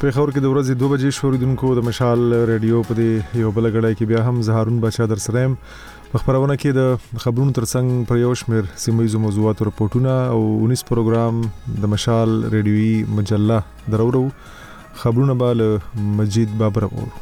پیښور کې د ورځې 2 بجې شوریدونکو د مشال ریډیو په دې یو بل غړای کې بیا هم زهارون بچا در سره په خبرونه کې د خبرونو ترڅنګ پر یو شمېر سیمایي موضوعات او رپورټونه او 19 پروګرام د مشال ریډیوي مجله درورو خبرونه بال مجید بابر اورو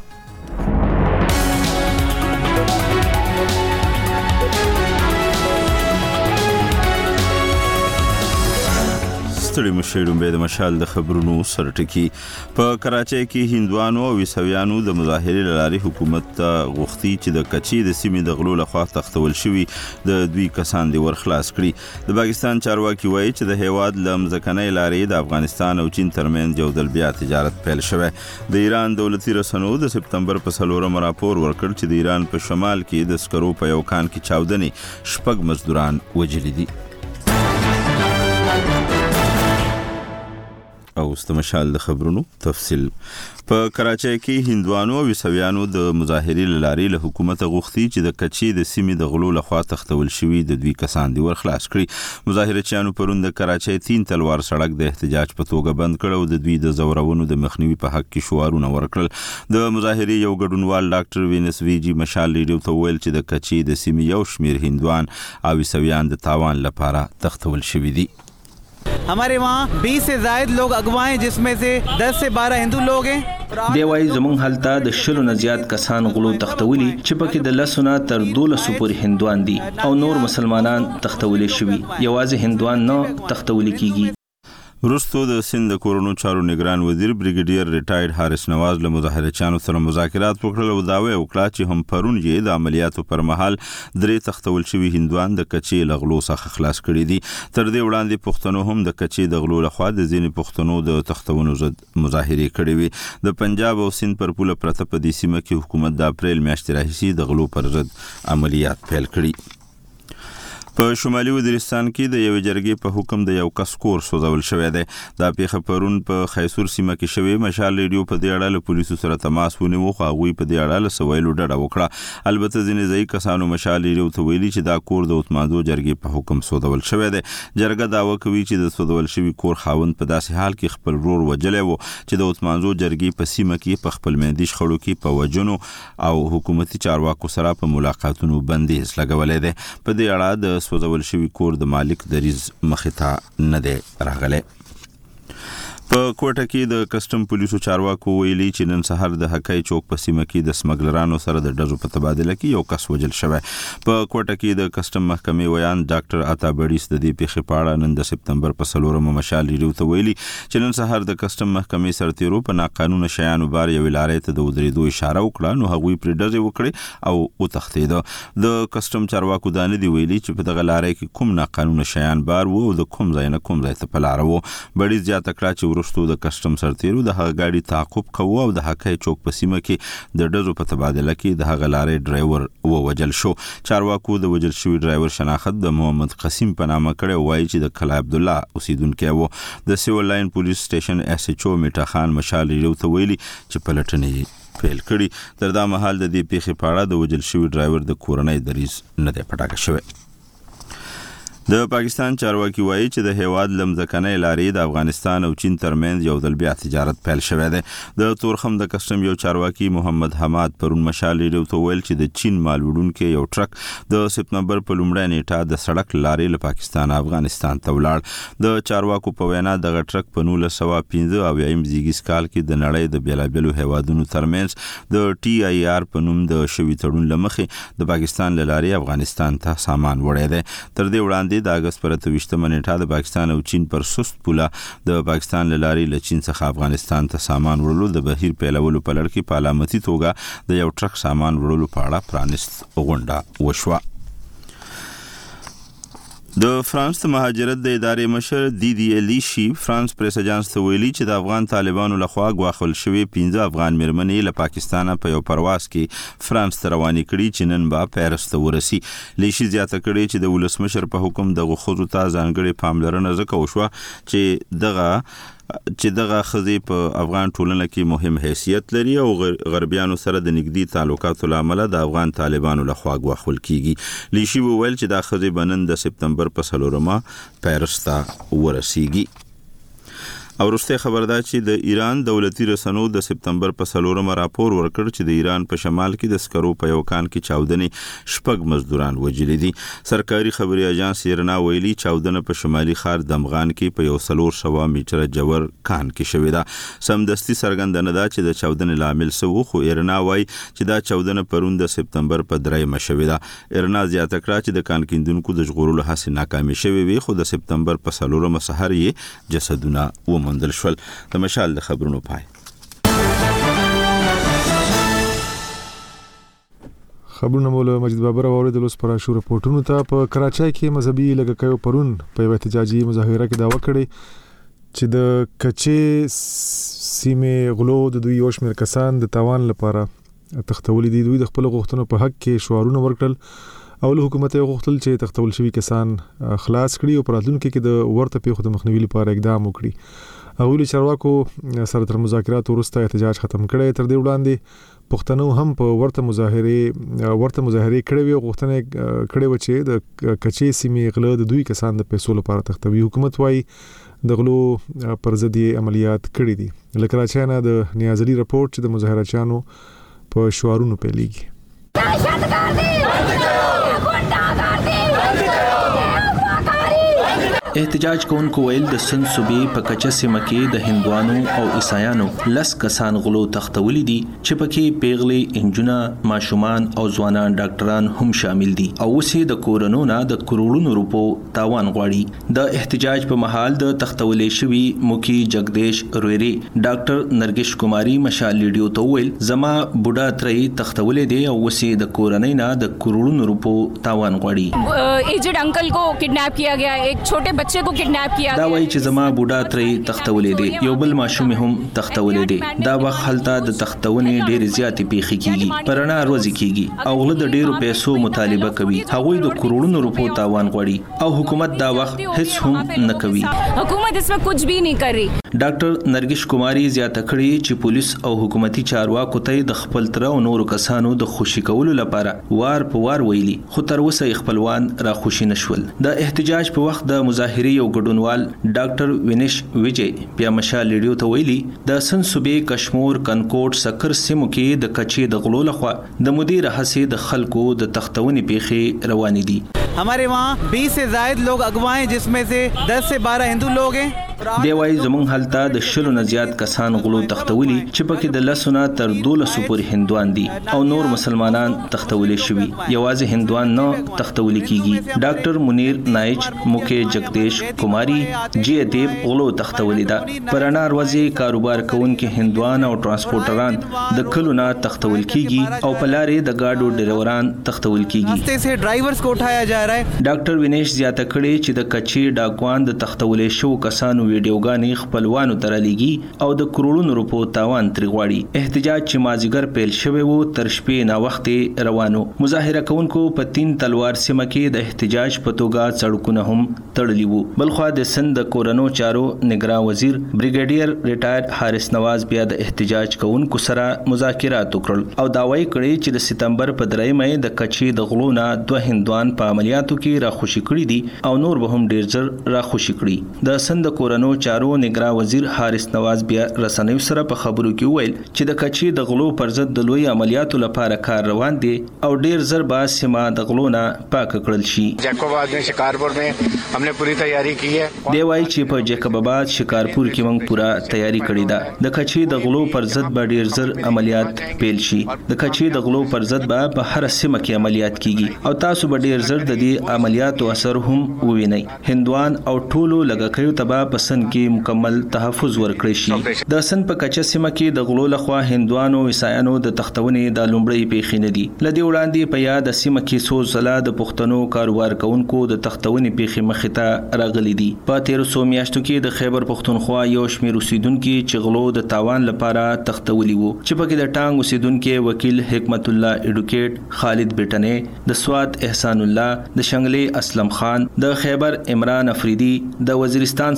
ستړي مشیرون به د مشال د خبرونو سرټکی په کراچۍ کې هندوانو او عیسویانو د مظاهرې لاري حکومت ته غوښتي چې د کچې د سیمې د غلو لخوا تختول شوی د دوی کسان دی ورخلاص کړي د پاکستان چارواکي وایي چې د هیواد لمزکنۍ لاري د افغانستان او چین ترمنځ یو ځل بیا تجارت پیل شوه د ایران دولتي رسنیو د سپتمبر په 4 راپور ورکړ چې د ایران په شمال کې د سکرو په یو کان کې چاودنې شپږ مزدوران وژل دي او استمشال د خبرونو تفصیل په کراچۍ کې هندوانو او عیسویانو د مظاهرې لاري له حکومت غوښتي چې د کچې د سیمې د غلو لخوا تختول شوی د دوی کسان دی ورخلاص کړي مظاهرچیانو پرون د کراچۍ 3 تلوار سړک د احتجاج په توګه بند کړ او د دوی د زورونو د مخنیوي په حق کې شعارونه ورکړل د مظاهرې یو ګډونوال ډاکټر وینس ویجی مشال ریډیو ته ویل چې د کچې د سیمې یو شمیر هندوان او عیسویان د تاوان لپاره تختول شوی دي हमारे वहाँ 20 से ज्यादा लोग अगवा हैं जिसमें से 10 से 12 हिंदू लोग हैं دی وای زمون حالتا د شلو نه زیات کسان غلو تختولي چې پکې د لسونه تر 12 پورې هندوان دي او نور مسلمانان تختولي شوي یوازې هندوان نه تختولي کیږي وروسته د سند کورونو چارو نگران وزیر بریګیډیر ریټایرډ حارث نواز له مظاهرچیانو سره مذاکرات وکړل او داوی وکړه چې هم پرون یې د عملیاتو پر مهال درې تختول شوی هندوان د کچې لغلو څخه خلاص کړي دي تر دې وړاندې پښتنو هم د کچې د غلو لخوا د ځینې پښتنو د تختونو ضد مظاهرې کړې وي د پنجاب او سند پر پوله پرته په دې سیمه کې حکومت د اپریل میاشتې راهیسې د غلو پر ضد عملیات پیل کړي په شمالي وزیرستان کې د یو جرګې په حکم د یو کس کور سوځول شوی دی دا پیښه پرون په خیسور سیمه کې شوی مشال ریډیو په دې اړه له پولیسو سره تماس ونیو خو هغوی په دې اړه له سویلو ډډه وکړه البته ځینې ځای کسانو مشال ریډیو ته ویلي چې دا کور د اتمانځو جرګې په حکم سوځول شوی دی جرګه دعوه کوي چې د سوځول شوی کور خاوند په داسې حال کې خپل ورور وجلی و چې د اتمانځو جرګې په سیمه کې په خپل مېندي شخړو کې په وجنو او حکومتي چارواکو سره په ملاقاتونو بندیز لګولې ده په دې اړه د سوځول شوی کور د مالک دریز مخته نه دی راغلی په کوټه کې د کسټم پولیسو چارواکو ویلي چې نن سهار د حقای چوک په سیمه کې د سمګلرانو سره د ډزو په تبادله کې یو کس وژل شوی په کوټه کې د کسټم محکمې ویان ډاکټر عطا بډیس د دې پیښې په اړه نن د سپتمبر په 4 مشال ریډیو ته ویلي چې نن سهار د کسټم محکمې سرتیرو په ناقانونه شیانو بار یو لارې ته د ودرېدو اشاره وکړه نو هغوی پر ډزې وکړي او وتښتېد د کسټم چارواکو دا نه دی ویلي چې په دغه لارې کې کوم ناقانونه شیان بار وو او د کوم ځای نه کوم ځای ته په لاره وو بډیس زیاته کړه چې وروسته د کسټم سرتیرو د هغه ګاډي تعقیب کوو او د حقای چوک په سیمه کې د ډزو په تبادله کې د هغه لارې ډرایور ووجل شو چارواکو د وجل شوی ډرایور شناخت د محمد قسیم په نامه کړی وایي چې د کلا عبد الله اوسیدونکی و د سیول لاین پولیس سټیشن اس ایچ او میټا خان مشال ریډیو ته ویلي چې پلټنې پیل کړي تر دا مهال د دې پیښې په اړه د وجل شوی ډرایور د کورنۍ دریز نه دی پټاکه شوی د پاکستان چارواکي وایي چې د هیواد لمزکنۍ لارې د افغانستان او چین ترمنځ یو ځل بیا تجارت پیل شوی دی د تورخم د کسټم یو چارواکي محمد حماد پرون مشال ریډیو ته ویل چې د چین مال وړونکي یو ټرک د سپتمبر په لومړۍ نیټه د سړک لارې له پاکستان افغانستان ته ولاړ د چارواکو په وینا دغه ټرک په 1915 او یم زیږیز کال کې د نړۍ د بیلابیلو هیوادونو ترمنځ د ټي آی آر په نوم د شوي تړون لمخې د پاکستان له لارې افغانستان ته سامان وړی دی تر دې وړاندې د اگست پر 28 نیټه د پاکستان او چین پر سست پوله د پاکستان له لارې له چین څخه افغانستان ته سامان وړلو د بهیر پیلولو په لړ کې په علامتي توګه د یو ټرک سامان وړلو په اړه پرانست غونډه وشوه د فرانس د مهاجرت د ادارې مشر دیدی الیشي فرانس پریس اجانس ته ویلي چې د افغان طالبانو لخوا غواخل شوی 15 افغان میرمنې له پاکستان په یو پرواز کې فرانس ته روانې کړي چې نن به پیرس ته ورسي لیشي زیاته کړي چې د ولسمشر په حکم د غوښتو ته ځانګړي پاملرنه زکه وشوه چې دغه خزي په افغان ټولنه کې مهم حیثیت لري او غربیانو سره د نږدې تعلقاتو لامل د افغان طالبانو لخوا غواخل کیږي لیشي وویل چې د خزي بنن د سپتمبر په 4 پیرس ته ورسیږي او وروسته خبر ده چې د ایران دولتي رسنیو د سپتمبر په 4 راپور ورکړ چې د ایران په شمال کې د سکرو په یو کان کې چاودنې شپږ مزدوران وژلي دي. سرکاري خبري اژانس ایرنا ویلي چاودنه په شمالي ښار دمغان کې په 100 میټر جوړ کان کې شوې ده. سمدستي څرګندونه ده چې د چاودنې لامل څه و، خو ایرنا وایي چې دا چاودنه پرون د سپتمبر په 3 شوې ده. ایرنا زیاته کړه چې د کان کیندونکو د ژغورلو هڅې ناکامې شوې وي، خو د سپتمبر په 4 سحر یې جسدونه وموندل شول. د مشال د خبرونو پای. خبرونه مولا مجید بابر اوریدل اوس پر شو رپورټونو ته. په کراچۍ کې مذهبي لګکایو پرون په یو احتجاجي مظاهره کې دعوه کړې چې د کچې سیمې غلو د دوی یو شمېر کسان د تاوان لپاره تختولې دي. دوی د خپل غوښتنو په حق کې شعارونه ورکړل او له حکومت یې غوښتل چې تختول شوي کسان خلاص کړي او په راتلونکي کې د ورته پیښو د مخنیوي لپاره اقدام وکړي. هغوی له چارواکو سره تر مذاکراتو وروسته احتجاج ختم کړی. تر دې وړاندې پښتنو هم په ورته مظاهرې کړې وي او غوښتنه کړې و چې د کچې سیمې غله د دوی کسان د پیسو لپاره تختوي. حکومت وايي د غلو پر ضد عملیات کړي دي. له کراچۍ نه د نیاز علي رپورټ چې د مظاهرچیانو په شعارونو پیلېږي. احتجاج کوونکو ویل د سند صوبې په کچه سیمه کې د هندوانو او عیسایانو 10 کسان غلو تختولي دي چې پکې پیغلې، انجونه، ماشومان او ځوانان ډاکټران هم شامل دي او اوسې د کورونو نه د کروڑونو روپو تاوان غواړي. د احتجاج په مهال د تختولې شوی مکی جگدیش رويري ډاکټر نرگس کماری مشال لیډیو ته ویل زما بوډا ترې تختولې دي او اوسې د کورنۍ نه د کروڑونو روپو تاوان غواړي. एजेड अंकल को किडनैप किया गया, एक छोटे बच्चे को किडनैप किया دا وایي چې زما بوډا ترې تختولې دي، یو بل ماشوم هم تختولې دي. دا وخت هلته د تختونې ډېر زیاتې پیښې کیږي، پرانا روزي کیږي او غله د ډېرو پیسو مطالبه کوي. هغوی د کروڑونو روپو تاوان غواړي او حکومت دا وخت هیڅ هم نه کوي. حکومت इसमें कुछ भी नहीं कर रही. ډاکټر نرگس کماری زیاته کړې چې پولیس او حکومتي چارواکو ته د خپل تر او نورو کسانو د خوشي کولو لپاره وار په وار ویلي، خو تر اوسه خپلوان را خوشي نشول. د احتجاج په وخت د مظاهرې یو ګډونوال ډاکټر وینش ویجی بیا مشال لیډیو ته ویلي د سند صوبې کشمور، کنکوټ، سکر سیمو کې د کچې د غلو لخوا د مدیر هڅې د خلکو د تختونې پیښې روانې دي. हमारे वहाँ 20 से ज्यादा लोग अगवा हैं जिसमें से 10 से 12 हिंदू लोग हैं. دی وایي زمونږ هلته د 10 نه زیات کسان غلو تختولي چې پکې د 10 نه تر 12 پورې هندوان دي او نور مسلمانان تختولي شوي. یوازې هندوان نه تختولي کیږي. ډاکټر منیر نایچ مکی جگدیش کماری جی ادیب غلو تختولي دا پرانا روزي کاروبار کوونکي هندوان او ترانسپورټران د کلو نه تختول کیږي او په لارې د گاډو ډرایوران تختول کیږي. راستے سے ډرایورز کو اٹھایا جا رہا ہے. ډاکټر وینیش زیاته کړي چې د کچې ډاکوان د تختولي شو کسانو ویډیوګانې خپلوانو ته رالیږي او د کروڑونو روپو تاوان ترې غواړي. احتجاج چې مازیګر پیل شوی وو تر شپې نا وخت روانو. مظاهره کوونکو په 3 تلوار سیمه کې د احتجاج په توګه سړکونه هم تړلي وو. بلخوا د سند د کورونو چارو نگران وزیر بریګیډیر ریټایر حارث نواز بیا د احتجاج کوونکو سره مذاکرات وکړل او داوی کړی چې د سپتمبر په 3 مې د کچې د غلو نه 2 هندوان په عملیاتو کې راخوشي کړي دي او نور به هم ډیر زر راخوشي کړي. د سند کورونو چارو نگران وزیر حارث نواز بیا رسنیو سره په خبرو کې ویل چې د کچې د غلو پر ضد د لوی عملیاتو لپاره کار روان دي او ډیر زر با سیمه د غلو نه پاک کړل شي. جیکوباد میں شکارپور میں ہم نے پوری تیاری کی ہے. دی وایي چې په جیکوباد شکارپور کې موږ پورا تیاری کړې ده. د کچې د غلو پر ضد به ډیر زر عملیات پیل شي. د کچې د غلو پر ضد به په هر سیمه کې عملیات کیږي او تاسو به ډیر زر د دې عملیاتو اثر هم ووینئ. هندوان او ټولو لګکیو تبا پسند کې مکمل تحفظ ورکړی شي. د سن په کچه سیمه کې د غلو لخوا هندوانو عیسایانو د تختونې د لومړی پیښې نه دي. لدی وړاندې په یاد سیمه کې سو زلا د پښتنو کاروبار کوونکو د تختونې پیښې مخې ته راغلي دي. په 1300 میاشتو کې د خیبر پښتونخوا یو شمېر اوسیدونکو چې غلو د تاوان لپاره تختولي وو چې پکې د ټانګ اوسیدونکو وکیل حکمت الله اډوکیټ خالد بیٹنه، د سوات احسان الله، د شنګلې اسلم خان، د خیبر عمران افریدي، د وزیرستان سره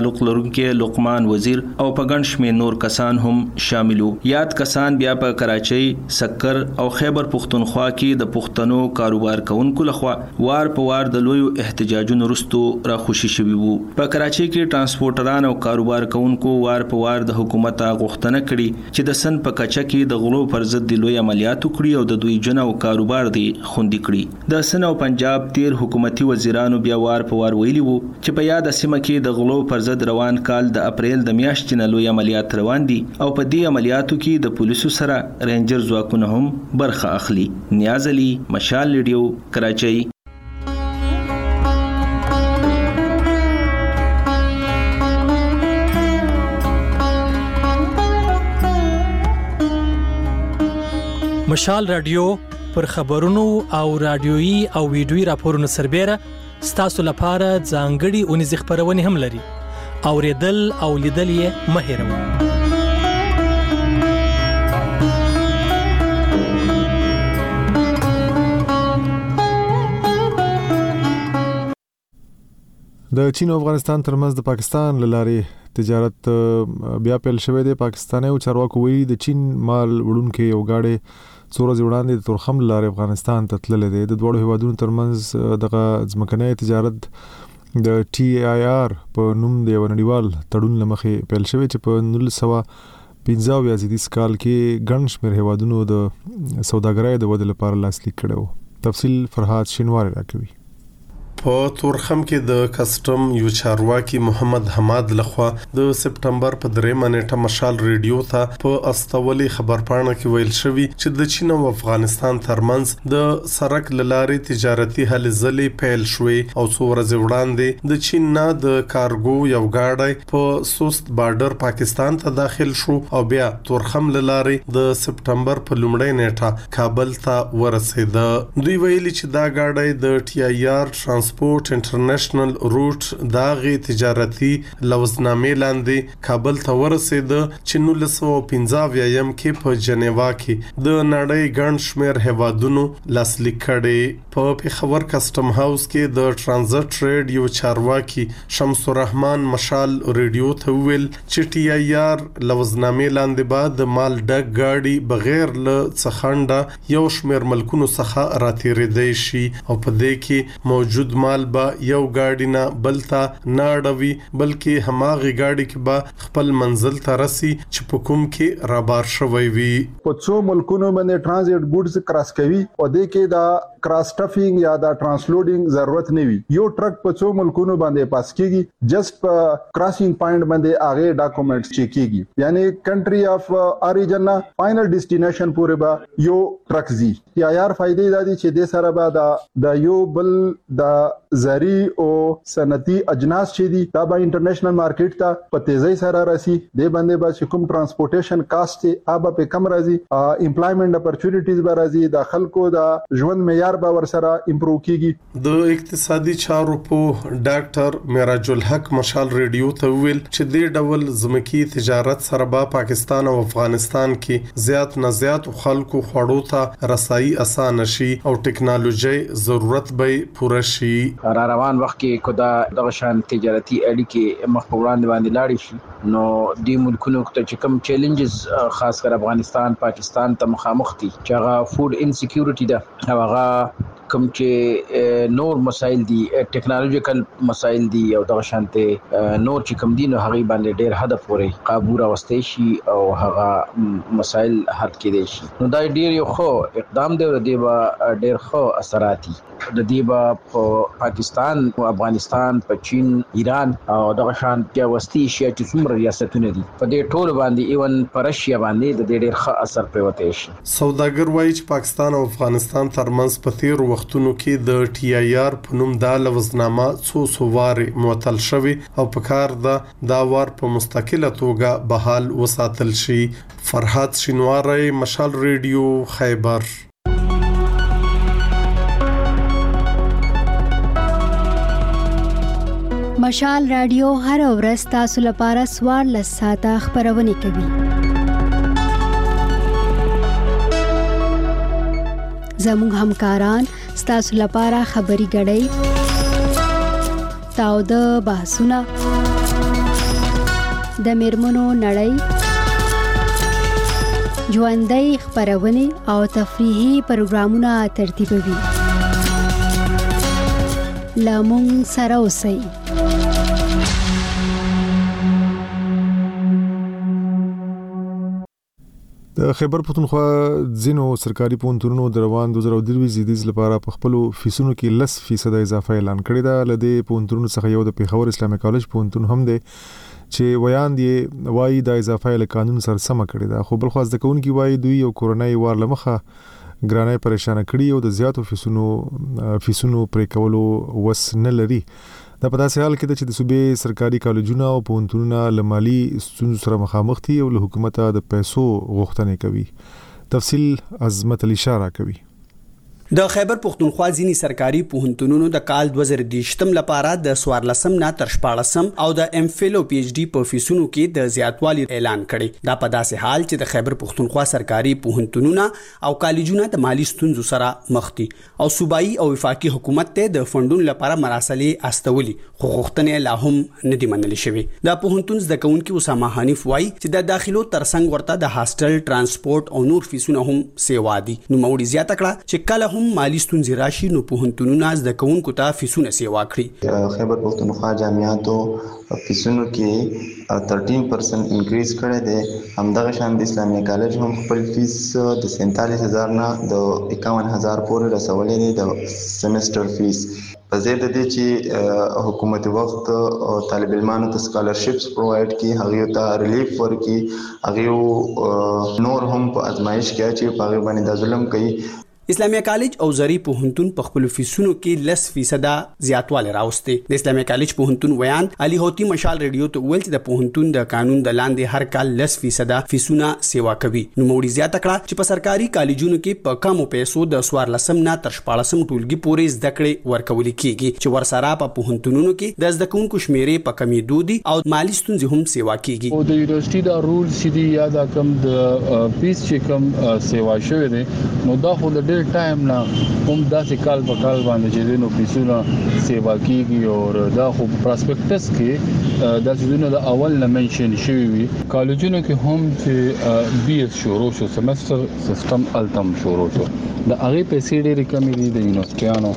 تعلق لرونکي لقمان وزیر او په ګڼ شمېر نور کسان هم شامل وو. یاد کسان بیا په کراچۍ، سکر او خیبر پختونخوا کې د پښتنو کاروبار کوونکو لخوا وار په وار د لویو احتجاجونو وروسته راخوشي شوي وو. په کراچۍ کې ترانسپورټران او کاروبار کوونکو وار په وار د حکومت غوښتنه کړې چې د سن په کچه کې د غلو پر ضد د لوی عملیات وکړي او د دوی جن او کاروبار دی خوندي کړي. د سن او پنجاب تیر حکومتي وزیرانو بیا وار په وار ویلي وو چې په یاد سیمه کې د غلو پر ضد روان کال د اپریل د میاشتې نه لوی عملیات روان دي او په دې عملیاتو کې د پولیسو سره رینجر ځواکونه هم برخه اخلي. نیاز علي، مشال ریډیو، کراچۍ. مشال رادیو پر خبرونو او رادیويي او ویډیويي راپورونو سربېره ستاسو لپاره ځانګړي اونیز خبرونه هم لري. اوریدل او لیدل یې مه هېروئ. د چین او افغانستان ترمنځ د پاکستان لارې تجارت بیا پیل شوې ده. پاکستاني چارواکو ویلي د چین مال وړونکي یو گاډي څو ورځې وړاندې د تورخم لارې افغانستان ته تللې ده. د دوه هیوادونو ترمنځ دغه ځمکنۍ تجارت د TIR په نوم د یو نړیوال تړون لمخې پیل شوی چې په 1915 یا زیاتیس کال کې ګڼ شمېر هیوادونو د سوداګرۍ د ودې لپاره لاسلیک کړو. تفصیل فرهاد شینواری راکوي. په تورخم کې د کسټم یو چارواکي محمد حماد لخوا د سپټمبر په 3 نیټه مشال ریډیو ته په استولي خبرپاڼه کې ویل شوی چې د چین او افغانستان ترمنځ د سرک لارې تجارتي هلې ځلې پیل شوې او څو ورځې وړاندې د چین نه د کارګو یو گاډی په سوست بارډر پاکستان ته داخل شو او بیا تورخم لارې د سپټمبر په لومړۍ نیټه کابل ته ورسېد. دوی ویلي چې دا گاډی د TIR ترانسپورت انټرنیشنل روټ داغي تجارتي لوزنامې لاندې کابل ته ورسېد چې 1915 کې په جنیوا کې د نړۍ ګڼ شمېر هیوادونو لاسلیک کړي. په پیښور کسټم هاوس کې د ټرانزټ ټریډ یو چارواکي شمس الرحمن مشال ریډیو ته ویل چې TIR لوزنامې لاندې بعد د مال ډک گاډي بغیر له څخنده یو شمېر ملکونو څخه راتېرېدای شي او په دې کې موجود مال با یو گاډی نه بلتا نه اړوي بلکې هماغه گاډي کې با خپل منزل ته رسي چې په کوم کې رابار شوی وي. په څو ملکونو باندې ترانزیت ګوډز کراس کوي او د کې دا کراس ټفینګ یا دا ترانسلوډینګ ضرورت نه وي. یو ټرک په څو ملکونو باندې پاس کیږي جست په کراسینګ پوینټ باندې هغه ډاکومېنټس چیک کیږي یعنی کنټری اف اوریجن نه فائنل ډیسټینیشن پورې به یو ټرک زی. TIR فائدې دا دي چې د سره به د یو بل د زری او صنعتي اجناس چې دي دا به انټرنیشنل مارکیټ ته په تیزی سره راسي. د باندې به کوم ترانسپورټیشن کاست ابا په کم راځي، امپلایمنٹ اپورچونټیز به راځي، د خلکو د ژوند معیار به ور سره امپروو کیږي. د اقتصادي چارو په ډاکټر معراج الحق مشال ریډیو ته ویل چې د ډول زمکی تجارت سره به پاکستان او افغانستان کې زیات نه زیات خلکو خوړو ته رسایي اسانه شي او ټکنالوژي ضرورت به پوره شي. را روان وخت کې کدا د شان تجارتي اړیکې مخ په وړاندې باندې لاړې شي نو د ملکونو ته چې کوم چیلنجز خاص کر افغانستان پاکستان ته مخامخ دي چې هغه فود انسیکیورټي ده، هغه کوم چې نور مسایل دي، ټیکنالوژیکل مسایل دي او د شانته نور چې کوم دي نو هغه باندې ډېر هدف پورې قابو راوستي شي او هغه مسایل حل کېدي شي. نو دا ډېر یو خو اقدام دی او د ډېر خو اثرات دي د دې په پاکستان او افغانستان په چین ایران او د شان کې وستي شي چې څومره ریاستونه دي په دې ټول باندې ایون پر رشیا باندې د ډېر ښه اثر پېوته شي. سوداګر وایي چې پاکستان او افغانستان ترمنځ په تیر وختونو کې د TIR په نوم د لوزنامه څو وار معطل شوی او په کار دا وار په مستقله توګه بحال وساتل شي. فرهاد شینواری، مشال ریډیو، خیبر. مشال رادیو هر ورځ تاسو لپاره 14 ساعته خبرونه کوي. زموږ همکاران ستاسو لپاره خبري غړي تاو د بحثونه د میرمنو نړۍ، ژوندۍ خپرونې او تفریحي پروګرامونه ترتیبوي. له موږ سره اوسئ. د خیبر پښتونخوا ځینو سرکاري پوهنتونونو د روان 2023 زیدیز لپاره په خپل فیسونو کې 10% اضافه اعلان کړی دا. لدې پوهنتونونو څخه یو د پیښور اسلامي کالج پوهنتون هم دی چې ویان دی وایي د اضافه ال قانون سره سم کړی دا، خو بل خو ځکه کوونکی وایي دوی یو کورونای وار لمخه ګرانای پریشان کړی او د زیاتو فیسونو پرې کولو وس نه لري. دا په داسې حال کې چې د صوبې سرکاري کالجونه او پوهنتونونه له مالي ستونزو سره مخامخ دي او له حکومت د پیسو غوښتنې کوي. تفصیل عظمت علی شاه کوي. د خیبر پښتونخوا ځینی سرکاري پوهنتونونو د کال 2023 لپاره د 14 نه تر 14 او د ام فل او پی ایچ ډي په فیسونو کې د زیاتوالي اعلان کړي. دا په داسې حال چې د خیبر پښتونخوا سرکاري پوهنتونونه او کالجونه د مالی ستونزو سره مخ دي او صوبایي او وفاقي حکومت ته د فندونو لپاره مراسلې استولي خو غوښتنې لا هم نه دي منل شوی. د پوهنتون زده کوونکي اسامه حنیف وایي چې د داخلو ترڅنګ ورته د هاستل، ترانسپورت او نور فیسونه هم سیوا دي. نو موړي زیاته کړه چې کله هم مالی ستونزې راشي نو پوهنتونونه زده کوونکو ته فیسونه سیوا کړي. خیبر پښتونخوا جامعاتو فیسونو کې 13% انکریز کړی دی. همدغه شان د اسلامي کالج هم خپل فیس د 47,000 نه د 51,000 پورې رسولې دی د سیمستر فیس. په ضد د دې چې حکومت وخت طالب علمانو ته سکالرشپس پرووایډ کی، هغه ته ریلیف ورکي، هغه نور هم په ازمایش کې چې په هغه باندې د ظلم کوي. اسلامي کالج او زری پوهنتون په خپل فیسونو کې 10% زیاتوالی راوستي. د اسلامي کالج پوهنتون ویان علي هوتی مشال ریډیو ته ویل چې د پوهنتون د قانون د لاندې هر کال 10% فیسونه سیوا کوي. نو موړي زیاته کړه چې په سرکاري کالجونو کې په کمو پیسو د 14 نه تر 14 ټولګي پورې زده کړې ورکول کیږي چې ورسره په پوهنتونونو کې د زده کوونکو شمیرې په کمیدو دي او مالی ستونزې هم سیوا کیږي. او د یونیورسيټي دا رول سیدي یا دا کم د فیس چې کم سیوا شوی دی نو دا خو د ټایم نه هم داسې کال په کال باندې چې دینو فیسونه سیوا کیږي او دا خو پراسپیکټس کې دا چې د اول نه منشن شوی وي. کالجونو کې هم چې بي اس شروع شو، سیمستر سیستم التم شروع شو، د هغه پیسې ډېرې کمې دي د یونیورسيټیانو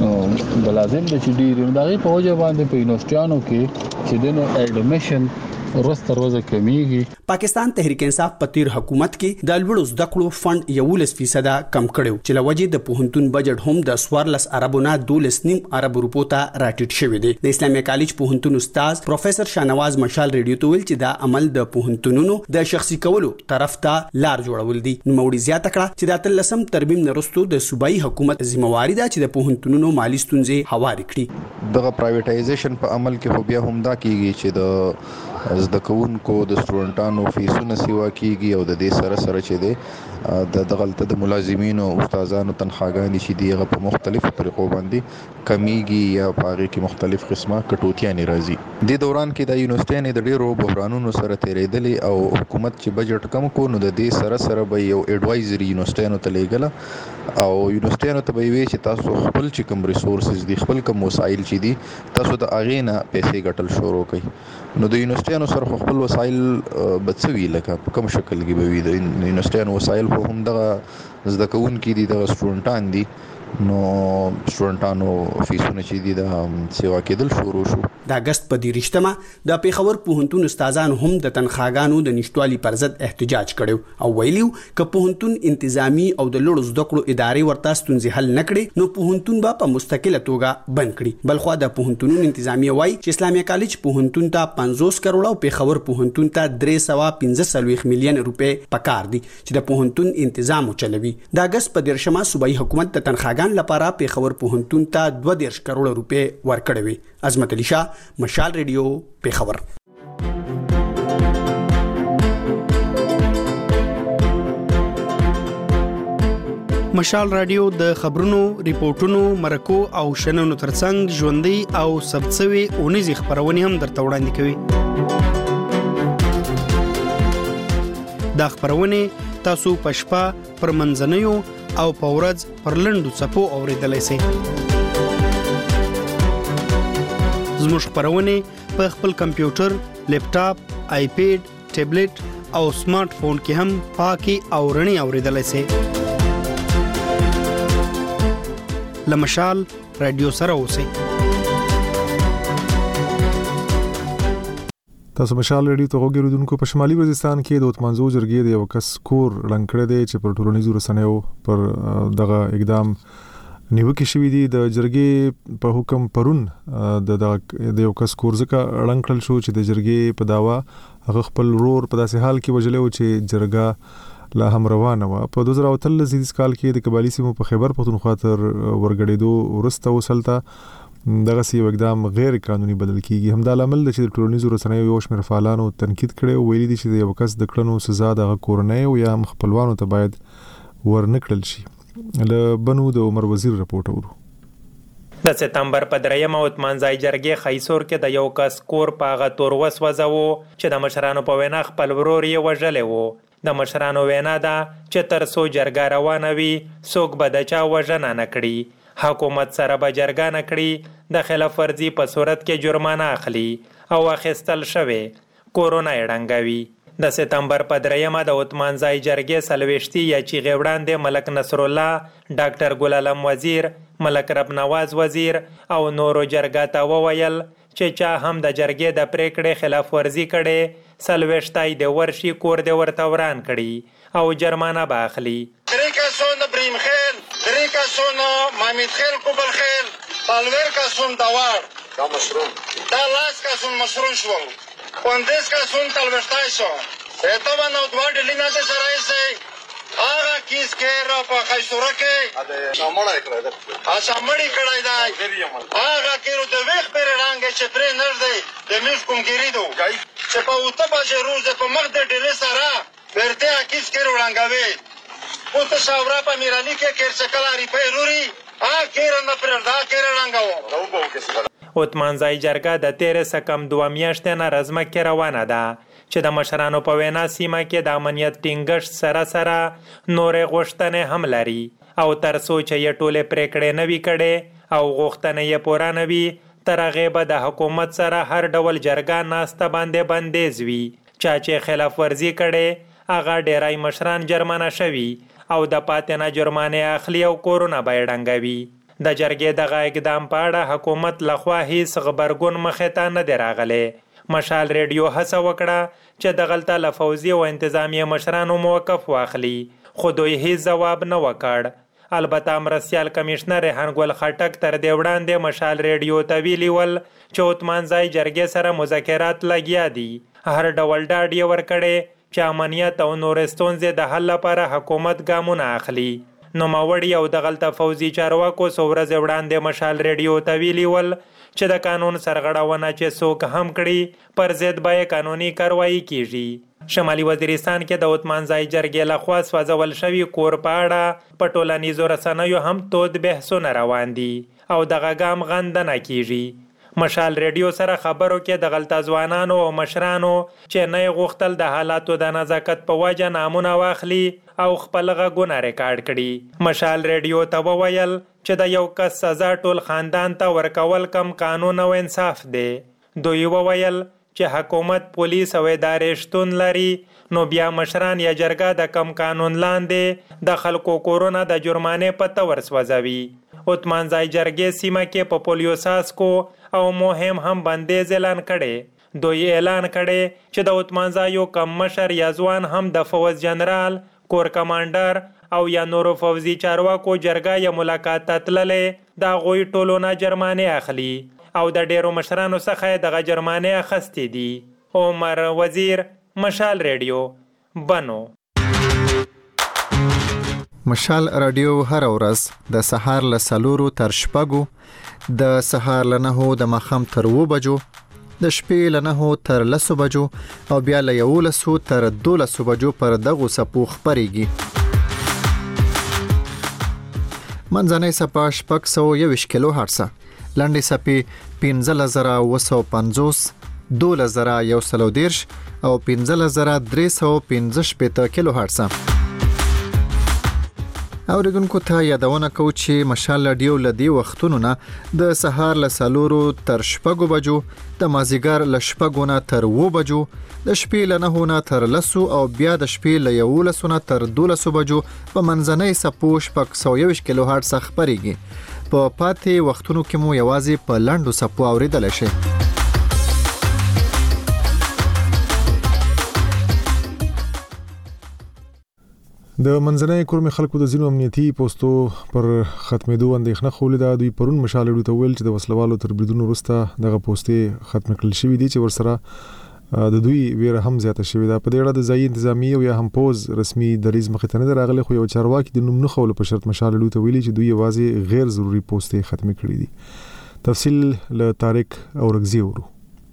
د لازم د چې ډېرې د هغه په وجه باندې په یونیورسيټیانو کې چې دینو اډمیشن روزه کمیږي. پاکستان تحریک انصاف په تیر حکومت کې د لوړو زده کړو فند 11% کم کړو چې لوجه د پوهنتون بجټ هم د 14 اربو نه 12.5 ارب روپو ته راټیټ شوی دی. د اسلامي کالج پوهنتون استاد پروفیسور شاهنواز مشال ریډیو ته ویل چې دا عمل د پوهنتونونو د شخصي کولو طرف ته لار جوړول دي. نو موړي زیاته کړه چې د تلسم ترمیم نرستو د صوبایي حکومت ذمہواری ده چې د پوهنتونونو مالی ستونزې هواري کړي. دغه پرایویټایزیشن په عمل کې خو بیا هم دا کیږي چې د زده کوونکو د سټوډنټانو فیسونه سیوا کیږي او د دې سره چې د دغلطه د ملازمینو او استادانو تنخواګانې چې دیغه په مختلفو طریقو باندې کمیږي یا په هغه کې مختلف قسمه کټوتیانې راځي. د دوران کې د یونیورسيټي د ډیرو بحرانونو سره تیرېدلې او حکومت چې بجټ کم کو نو د دې سره به یو اډوایزري یونیورسيټي ته لېګل او یونیورسيټي ته به وی چې تاسو خپل چې کوم ریسورسز دي، خپل کوم وسایل چې دي، تاسو د اغه نه پیسې ګټل شروع کړئ. نو د یونیورسيټي سره خپل وسایل بچوي لکه په کوم شکل کې به وي. د یونیورسيټي وسایل خو هم دغه زده کوونکي دي، دغه سټوډنټان دي، نو سټوډنټانو فیسونه چې دي د سیوا کېدل شروع شو. د اگست په 23مه د پیښور پوهنتون استادانو هم د تنخواګانو د نشټوالي پر ضد احتجاج کړو او ویلیو ک پوهنتون انتظامی او د لوړو زده کړو ادارې ورته ستونزې حل نکړي نو پوهنتون به په مستقله توګه بند کړي. بلخو د پوهنتونونو انتظامی وایي چې اسلامي کالج پوهنتون ته 50 کروڑ او پیښور پوهنتون ته 345 میلیون روپے پکار دي چې د پوهنتون تنظیم چلوي. د اگست په 13مه صوبایي حکومت د تنخواګان لپاره پیښور پوهنتون ته 2.5 کروڑ روپے ورکړوي. عظمت علی شاه، مشال ریډیو، پیښور. مشال رادیو د خبرونو، ریپورتونو، مرکو او شننو ترڅنګ ژوندۍ او ثبتسوي اونیزي خبرونه هم درته وړاندې کوي. دا خبرونه تاسو په شپه پر منځنیو او په ورځ پر لنډو څپو اوریدلای شئ. زموږ خبرونه په خپل کمپیوټر، لیپټاپ آیپیډ، ټابلیټ او سمارټ فون کې هم پاکي او رڼي اوریدلای شئ. لمشال رادیو سره اوسئ. تاسو مشال ریډیو ته وګورئ. په شمالي وزیرستان کې د اوتمانزو جرګې د یو کس کور ړنګ کړی دی چې پر ټولنیزو رسنیو پر دغه اقدام نیوکې شوې دي. د جرګې په حکم پرون د یو کس کور ځکه ړنګ کړل شو چې د جرګې په داوا هغه خپل ورور په داسې حال کې وژلی و چې جرګه لا هم روانه وه. په 2013 کال کې د قبایلي سیمو په خیبر پښتونخوا تر ورګډېدو وروسته وسلته دغه یو اقدام غیر قانوني بلل کیږي. همدا لامل د چې د ټولنیزو رسنیو یو شمېر فعالانو تنقید کړی او ویلي دي چې د یو کس د کړنو سزا د کورنۍ او یا خپلوانو ته باید ورنکړل شي. له بنو د عمر وزیر رپورټ اورو. د سپتمبر په 3 اوتمانځای جرګې خیسور کې د یو کس کور په هغه تور وسوځاوه چې د مشرانو په وینا خپل ورور یې وژلی و. د مشرانو وینا ده چې تر څو جرګه روانه وي څوک به د چا وژنه نه کړي. حکومت سره به جرګه نه کړي، د خلاف ورزي په صورت کې جرمانه اخلي او اخیستل شوی کورونا یې ړنګوي. د سپتمبر په 3 د اوتمانځای جرګې سلويشتي یا چیغې وړاندې ملک نصر الله، ډاکټر ګل علم وزیر، ملک رب نواز وزیر او نورو جرګه ته وویل چې چا هم د جرګې د پریکړې خلاف ورزي کړي سلويشتای د ورشي کور د ورته وران کړي او جرمانه به اخلي. درې کسان بریم خیل، درې کسان محمد خیل قبل خیل، پالور کسان دوار دا مشروع، دا لاس کسان مشروع شول، 15 کسان تلوشتای شو. ته نو دوه ډلینا د سرای سي هغه کیس کې را په خیسوره کې شامړای کړی دا شامړی کړی دا هغه کې د ویخ پر رنګ چې پرې نر دی د میش کوم ګری دو چې په اوته بجې روز په مخ د ډلې سره ورته کیس کې وړاندوي او ته شاورا په میرانی کې کېرڅکل اړې په روري هغه کې نه پر دا کې رنګاو. اوتمانځای جرګه د 13 کم 2 میاشتې نه رزمه کې روانه ده چې د مشرانو په وینا سیمه کې د امنیت ټینګښت سره نورې غوښتنې هم لري او تر څو چې یې ټولې پریکړې نه وي کړې او غوښتنې یې پوره نه وي تر هغې به د حکومت سره هر ډول جرګه ناسته باندې بندیز وي. چا چې خلاف ورزي کړي هغه ډیری مشران جرمانه شوي او د پاتې نه جرمانې اخلي او کورونه به یې ړنګوي. د جرګې دغه اقدام په اړه حکومت لخوا هیڅ غبرګون مخې ته نه دی راغلی. مشال ریډیو هڅه وکړه چې دغلته له فوزي او انتظامیه مشرانو موقف واخلي خو دوی هیڅ ځواب نه وکړ. البته مرستیال کمشنر ریحان ګل خټک تر دې وړاندې مشال ریډیو ته ویلي ول چې اوتمانځای جرګې سره مذاکرات لګیا دي. هر ډول ډاډ یې ورکړی چې امنیت او نورې ستونزې د حل لپاره حکومت ګامونه اخلي. نوموړي او دغلته فوزي چارواکو څو ورځې وړاندې مشال ریډیو ته ویلي ول چې د قانون سرغړونه چې څوک هم کړي پر ضد به قانوني کاروایی کیږي. شمالي وزیرستان کې د اوتمانځای جرګې لخوا سوځول شوي کور په اړه په ټولنیزو رسنیو هم تود بحثونه روان دي او دغه ګام غندنه کیږي. مشال ریډیو سره خبرو کې د غلطه ځوانانو او مشرانو چې نه غوښتل د حالاتو د نزاکت په وجه نامونه واخلي او خپل غږونه ریکارډ کړي. مشال ریډیو ته وویل چې د یو کس سزا ټول خاندان ته ورکول کم قانون او انصاف دی. دوی وویل چې حکومت پولیس او ادارې شتون لري نو بیا مشران یا جرګه د کم قانون لاندې د خلکو کورونه د جرمانې په تور سوځوي. اوتمانځای جرګې سیمه کې په پولیو ساسکو او مهم هم بندیز اعلان کړي. دوی اعلان کړي چې د اوتمانځایو کم مشر یا ځوان هم د فوز جنرال، کور کمانډر او یا نورو فوزي چارواکو جرګه یا ملاقات ته تللې د هغوی ټولو نه جرمانې اخلي او د ډیرو مشرانو څخه دغه جرمانې اخیستې دي. عمر وزیر، مشال ریډیو، بنو. مشال رادیو هر ورځ د سهار له 4 تر 6، د سهار له 9 د ماښام تر 2 بجو، د شپې له 9 تر 10 بجو او بیا له 11 تر 12 بجو پر دغه سپو خبريږي. منځنۍ سپا 621 کیلو هرتز، لنډې سپې 15950، 12130 او 15315 کیلو هرتز. اوریدونکو ته یادونه کوم چې مشال رادیو لدی وختونو نه د سهار له 4 تر 6 بجو د مازیګر له 6 نه تر 9 بجو د شپې له 9 نه تر 10 او بیا د شپې له 11 نه تر 12 بجو په منځنۍ سپوش په 120 کیلو هرتز خبريږي په پاتې وختونو کې مو یوازې په لاندو سپو اوریدل شي. د منځنۍ کورم خلکو د ځینو امنیتي پوسټو پر ختمېدو اندېښنه خولیدا دوی پرون مشال رادیو ته ویل چې د وسلوالو تر بریدونو وروسته دغه پوسټې ختم کړل شوې دي چې ورسره د دوی ویره هم زیاته شوې ده. په دې اړه د ځایي انتظامی او یا هم پوز رسمي دریز مخې ته نه راغلي خو یو چارواکي د نوم نه خول په شرط مشال رادیو ته ویلي چې دوی یوازې غیر ضروري پوسټې ختم کړې دي. تفصیل له طارق اورغزي ورو.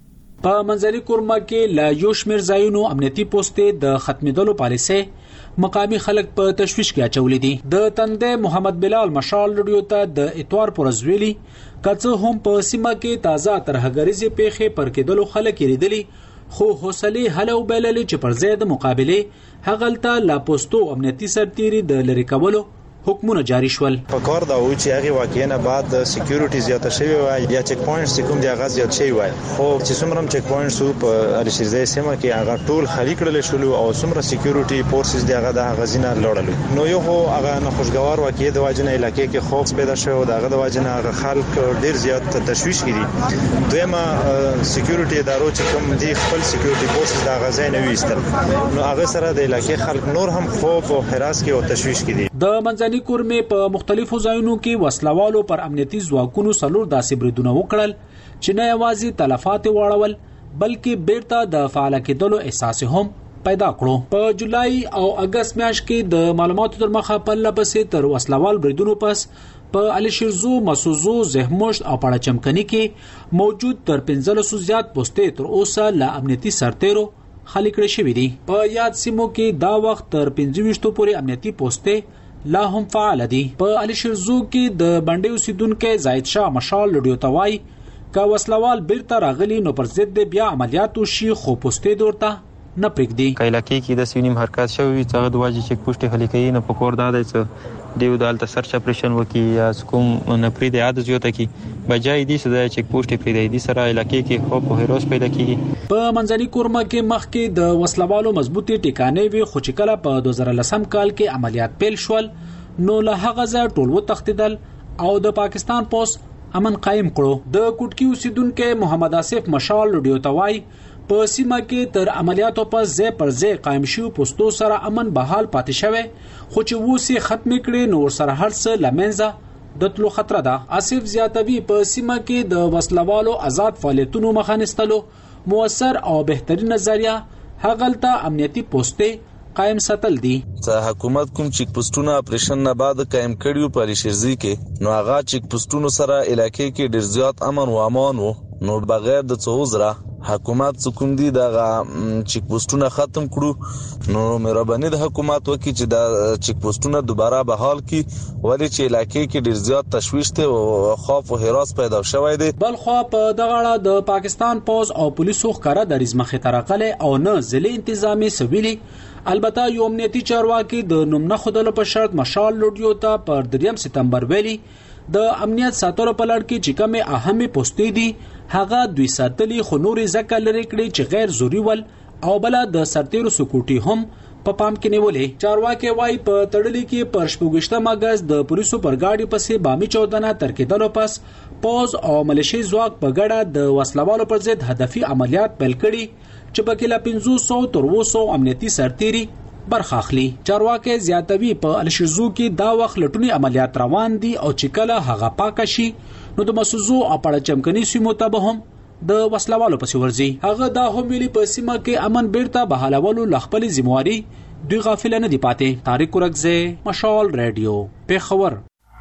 په منځنۍ کورما کې لا یو شمېر ځایونو امنیتي پوسټې د ختمېدلو پالیسي مقامی خلک په تشویش کې اچولې دي. د تنده محمد بلال مشال رادیو ته د اتوار پرزویلی کڅه هم په سیمه کې تازه ترهګریزي پیښې پر کېدلو خلک یریدلی خو حوصله هلو بللې چې پر ضد مقابله هغلته لا پوسټو امنیتي سرتيري د لری کولو حکمونه جاری شول. په کار دا و چې هغه واقعا بعد سکیورټي زیاته شوی وای یا چک پوینټس کوم دی هغه زیات شوی وای خو چې څومره چک پوینټس په الشریزه سیمه کې هغه ټول خالی کړل شول او څومره سکیورټي فورسز دی هغه د غزینه لوړل نو یو هغه نخوشګوار واقعي د واجنه علاقې کې خوف پیدا شو او دغه د واجنه هغه خلک ډیر زیات تشویش کړي. دویمه سکیورټي ادارو چې کوم دی خپل سکیورټي فورسز د غزینه ویستل نو هغه سره د علاقې خلک نور هم خوف او هراس کې او تشویش کړي. د منځنۍ کورمې په مختلفو ځایونو کې وسلوالو پر امنیتي ځواکونو سلور داسې بریدونه وکړل چې نه یوازې تلفات واړول بلکې بیرته د فعال کېدلو احساس هم پیدا کړو. په جولای او اگست میاشت کې د معلوماتو تر مخه په لپسې تر وسلوال بریدونو پس په الشرزو مسوزو زهموشت او پړه چمکني کې موجود تر 1500 زیات پوسټې تر اوسه لا امنیتي سرتیرو خالی کړې شوې دي. په یاد سیمو کې دا وخت تر 25 پورې امنیتي پوسټې لا هم فعال دي. په الشرزو کې د باندې اوسیدونکو زاید شاه مشال رادیو توای کا وسلوال بیرته راغلی نو پر ضد بیا عملیاتو شي خو پوسټې دورته نه پرېږدي. کایلاکی کې د سینیم حرکت شوی څنګه د واجی چک پوسټ خلی کوي نه پکور داده چې دیو دالته سرچ اپریشن وکي یا کوم نه پری د عادت جوړه کی بجای دي چې د چک پوسټ پری دی سره علاقې کې خوف او هروس پیدا کیږي. په منځنۍ کورما کې مخ کې د وسلوالو مضبوطی ټکانې وی خو چې کله په 2010 کال کې عملیات پیل شول نو له هغه ځای ټول و تختیدل او د پاکستان پوس امن قائم کړو. د کوټکی اوسیدونکو محمد آصف مشال رادیو توای په سیمه کې تر عملیاتو په ځای پر ځای قائم شو پوسټو سره امن بحال پاتې شوی خو چې ووسی ختم کړي نو سره هر څه لمنځه د تلو خطر ده. آصف زیاتوي په سیمه کې د وسلوالو آزاد فعالیتونو مخانستلو موثر او بهترین نظریه هغلته امنیتي پوسټې قائم ساتل دي. چې حکومت کوم چک پوسټونه اپریشن نه بعد قائم کړیو په شیرزي کې نو هغه چک پوسټونو سره علاقې کې ډیر زیات امن و امان وو نو بغیر د څوزره حکومت څوکوم دي د چک پوسټونه ختم کړو نو مهرباني د حکومت وکړي چې د چک پوسټونه دوباره بحال کړي ولې چې علاقې کې ډیر زیات تشویش ته او خوف او هراس پیدا شوی دی. بل خو په دغه اړه د پاکستان پوز او پولیسو ښکارا د رزمخه ترقله او نه ځلې انتظامی سویلي البته یو امنیتي چارواکي د نوم نه خدلو په شرط مشال رادیو ته پر 3 سپتمبر ویلي د امنیت ساتلو په لړ کې چې کومه اهمه پوسټې دي هغه دوی ساتلي خو نورې ځکه لري کړي چې غیر ضروري ول او بل د سرتیرو سکوټي هم په پام کې نیولې. چارواکي وايي په تړلې کې پر 28 اگست د پولیسو پر گاډي پسې بامي چودنه تر کېدلو پس پوز او ملیشي ځواک په ګډه د وسلوالو پر ضد هدفي عملیات پیل کړي چې په کې لا 500 تر 200 امنیتي سرتيري برخه اخلي. چارواکي زیاتوي په الشرزو کې دا وخت لټونی عملیات روان دي او چې کله هغه پاک شي نو د مسوزو او پړه چمکني سیمو ته به هم د وسلوالو پسې ورځي. هغه دا هم ویلي په سیمه کې امن بیرته بحالولو لخپل ذمہواری دوی غافل نه دي پاتې. طارق اورغزي مشال رادیو پیښور.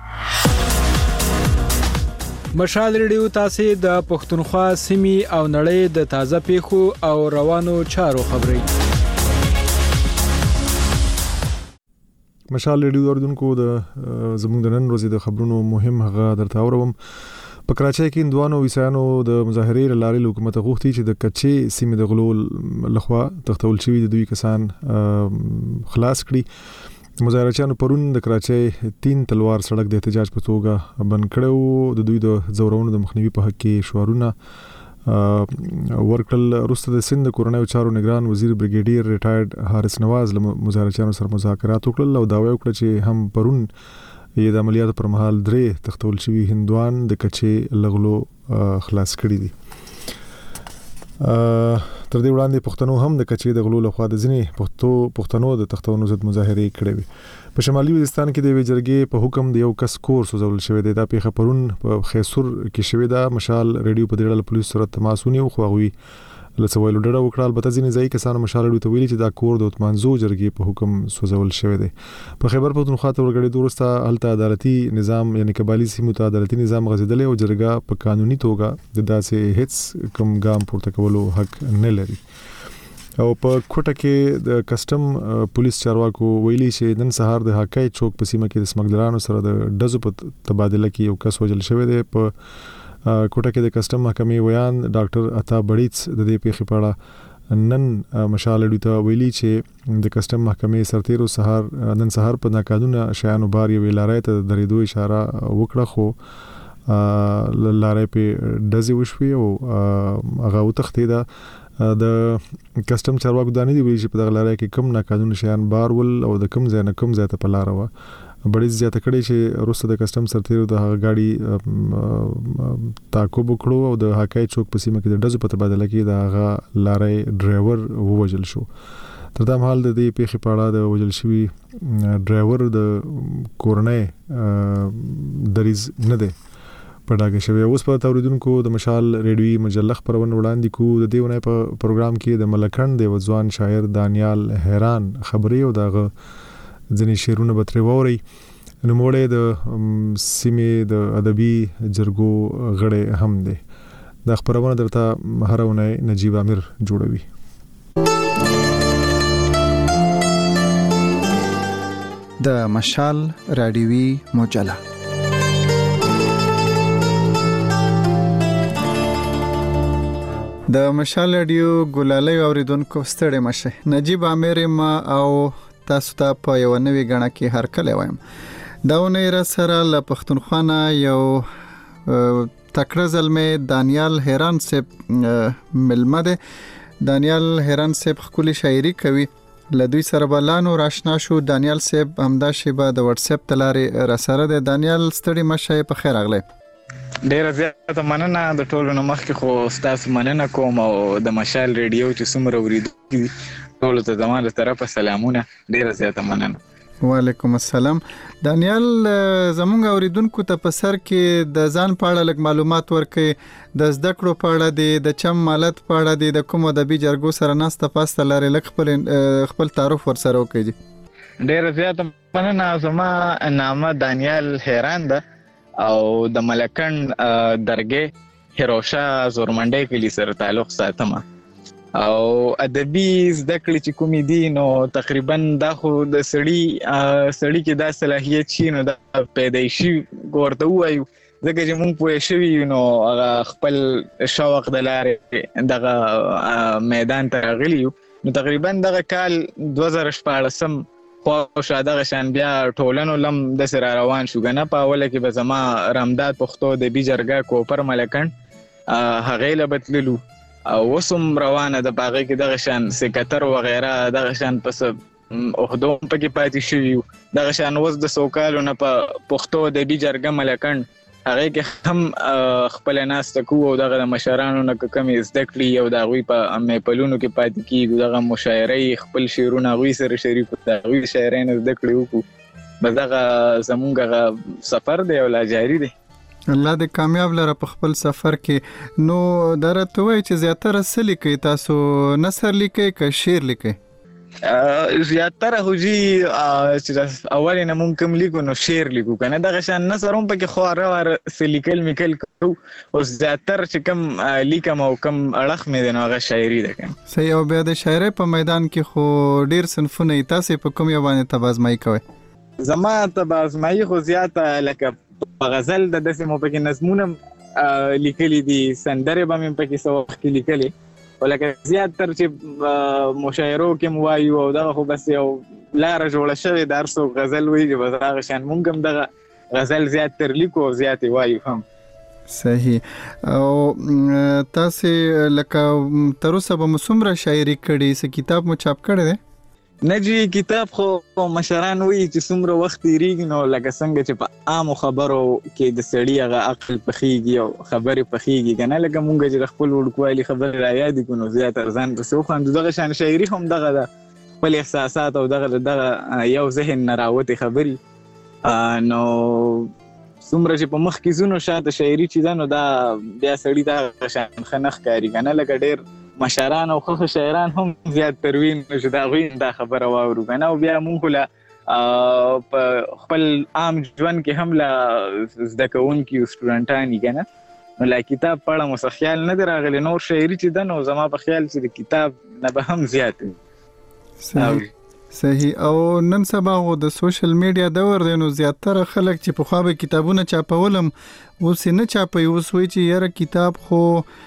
مشال رادیو تاسو د پښتونخوا سیمې او نړۍ د تازه پیښو او روانو چارو خبري. مشال رادیو اوردونکو د زموږ د نن ورځې د خبرونو مهم هغه درته اورم. په کراچۍ کې هندوانو ویسانو د مظاهرې لارې حکومت غوښتي چې د کچې سیمې د غلول لخوا تختول شوی د دوی کسان خلاص کړي. مظاهرچیانو پرون د کراچۍ 3 تلوار سړک د احتجاج په توګه بند کړو. د دوی د زورونو د مخنیوي په حق کې شعارونه ورکړل. وروسته د سند کورنیو چارو نگران وزیر بریګیډیر ریټایرډ حارث نواز له مظاهرچیانو سره مذاکرات وکړل او دعوی وکړه چې هم پرون یې د عملیاتو پر مهال 3 تختول شوي هندوان د کچې لغلو خلاص کړي دي. تر دې وړاندې پښتنو هم د کچې د غلو لخوا د ځینې پښتنو د تختونو ضد مظاهرې کړې وي. په شمالي وزیرستان کې د یوې جرګې په حکم د یو کس کور سوځول شوی دی. دا پیښه پرون په خیسور کې شوې ده. مشال ریډیو په دې ډول پولیس سره تماس ونیو خو هغوی له سوالو ډډه وکړه. البته ځینې ځایي کسانو مشال ریډیو ته ویلي چې دا کور د عثمانزو جرګې په حکم سوځول شوی دی. په خیبر پښتونخوا ته ورګړېدو وروسته هلته عدالتي نظام یعنی قبایلي سیمو ته عدالتي نظام غځېدلی او جرګه په قانوني توګه د داسې هیڅ کوم ګام پورته کولو حق نه لري. او په کوټه کې د کسټم پولیس چارواکو ویلي چې نن سهار د هاکای چوک په سیمه کې د سمګلرانو سره د ډزو په تبادله کې یو کس وژل شوی دی. په کوټه کې د کسټم محکمې ویان ډاکټر عطا بړیڅ د دې پیښې په اړه نن مشال ریډیو ته ویلي چې د کسټم محکمې سرتیرو نن سهار په ناقانونه شیانو بار یوې لارۍ ته درېدو اشاره وکړه خو لارۍ په ډزې وشوې او هغه وتښتېده. د کسټم چارواکو دا نه دي ویلي چې په دغه لارۍ کې کوم ناقانونه شیان بار ول او د کوم ځای نه کوم ځای ته په لاره وه. بړیڅ زیاته کړې چې وروسته د کسټم سرتیرو د هغه ګاډي تعقیب وکړو او د هاکای چوک په سیمه کې د ډزو په تبادله کې د هغه لارۍ ډرایور ووژل شو. تر دا مهال د دې پیښې په اړه د وژل شوي ډرایور د کورنۍ دریز نه دی په ډاګه شوی. اوس په توریدونکو د مشال ریډیوي مجله خبرونه وړاندې کوو. د دې ونې په پروګرام کې د ملکند د ځوان شاعر دانیال حیران خبرې او دغه ځینې شعرونه به ترې واورئ. نوموړی د سیمې د ادبي جرګو غړی هم دی. دا خبرونه درته هره اونۍ نجیب امیر جوړوي. د مشال رادیوي مجله د مشال رادیو ګلالی اوریدونکو ستړي مشه. نجیب امیر ما او تاسو ته په یو نوې غڼه کې هر کله وایم. دا ونې را سره له پښتونخوا نه یو تکړه زلمه دانیال حیران صاحب ملمه ده. دانیال حیران صاحب خپل شاعري کوي. له دوی سره بلانو راشنا شو. دانیال صاحب همدا شیبه د واتس اپ تلارې را سره ده. دانیال ستړي مشه په خیر اغله. ډیره زیاته مننه د ټولو نه مخکې خو تاسو مننه کوم او د مشال ریډیو چې څومره اوریدونکي ټولو ته زما له طرفه سلامونه. ډیره زیاته مننه. وعلیکم السلام. دانیال زمونږ اوریدونکو ته په سر کې د ځان په اړه لږ معلومات ورکړي. د زده کړو په اړه د چم مالت په اړه د کوم ادبي جرګو سره ناسته پاسته لري لږ خپل تعارف ورسره وکړي. ډیره زیاته مننه. زما نامه دانیال حیران ده او د ملکند درګې هیروشا زورمنډي کلی سره تعلق ساتم او ادبي زده کړې چې کومې دي نو تقریبا دا خو د سړی کې دا صلاحیت شي نو دا پیدایشي ورته وایو ځکه چې مونږ پوه شوي نو هغه خپل شوق د لارې دغه میدان ته راغلي یو. نو تقریبا دغه کال 2014 خو دغه شان بیا ټولنو لم د سره روان شو کنه. په اوله کې به زما رامداد پښتو د بي جرګه کوپر ملکند هغه له بدللو او وسم روانه د باغې کې دغه شان سکتر و غیره دغه شان پس اوهدوم پکې پاتې شوی. دغه شان وس د سوکالو نه په پښتو د بي جرګه ملکند هغه کې هم خپل ناس تکو او دغه مشرانو نه کمې زده کړې او د غوي په میپلونو کې پاتې کیږي. دغه مشاعره خپل شعرونه غوي سره شریک د غوي شاعرانو زده کړې وکړو. بدغه زمونږه سفر دی او لا جاری دی. الله دې کامیاب لره په خپل سفر کې. نو درته وای چې زیاتره سلی کوي تاسو نثر لیکي که شعر لیکي؟ زیاتره هوجي چې اول نه مونږ کوم لیکو نو شعر لیکو کنه. دغه شان نثر هم پکې خو سلیکل میکل کو او زیاتره چې کوم لیکم او کوم اړخ مې دی نو هغه شاعري ده کنه. صحیح. او بیا د شاعرۍ په میدان کې خو ډیر صنفونه تاسو په کوم یو باندې تبازمای کوي؟ زما تبازمای خو زیاته لکه په غزل د داسې مو پکې نظمونه لیکلي دي. سندرې به مې پکې څه وخت لیکلي ولکه زیات تر چې مشاعرو کې مو وایو او دغه خو بس یو لاره جوړه شوې د هر څوک غزل وایي چې بس هغه شان مونږ هم دغه غزل زیات تر لیکو او زیات وایو هم. صحیح. او تاسو لکه تر اوسه به څومره شاعري کړې، څه کتاب مو چاپ کړی دی؟ نه جی کتاب خو مشران وایي چې څومره وخت تیریږي، نو لکه څنګه چې په عامو خبرو کې د سړي هغه عقل پخېږي او خبرې پخېږي که نه، لکه مونږ چې د خپل وړوکوالي خبرې رایادې کړو نو زیاتره ځان پسې وخواندو. دغه شان شاعري هم دغه ده، خپل احساسات او دغه یو ذهن نه راوتې خبرې. نو څومره چې په مخ کې ځو نو شاته شاعري چې ده نو دا بیا سړي دغه شان ښه نه ښکاري که نه، لکه ډېر مشران او ښه شاعران هم زیات تر وي نو چې د هغوی دا خبره واورو که نه. او بیا مونږ خو له په خپل عام ژوند کې هم له زده کوونکي او سټوډنټان یي که نه، نو لا کتاب په اړه مو څه خیال نه دی راغلی. نور شاعري چې ده نو زما په خیال چې د کتاب نه به هم زیات وي. صحیح. او نن سبا خو د سوشل میډیا دور دی، نو زیاتره خلک چې پخوا به کتابونه چاپولم اوس یې نه چاپوي. اوس وایي چې یاره کتاب خو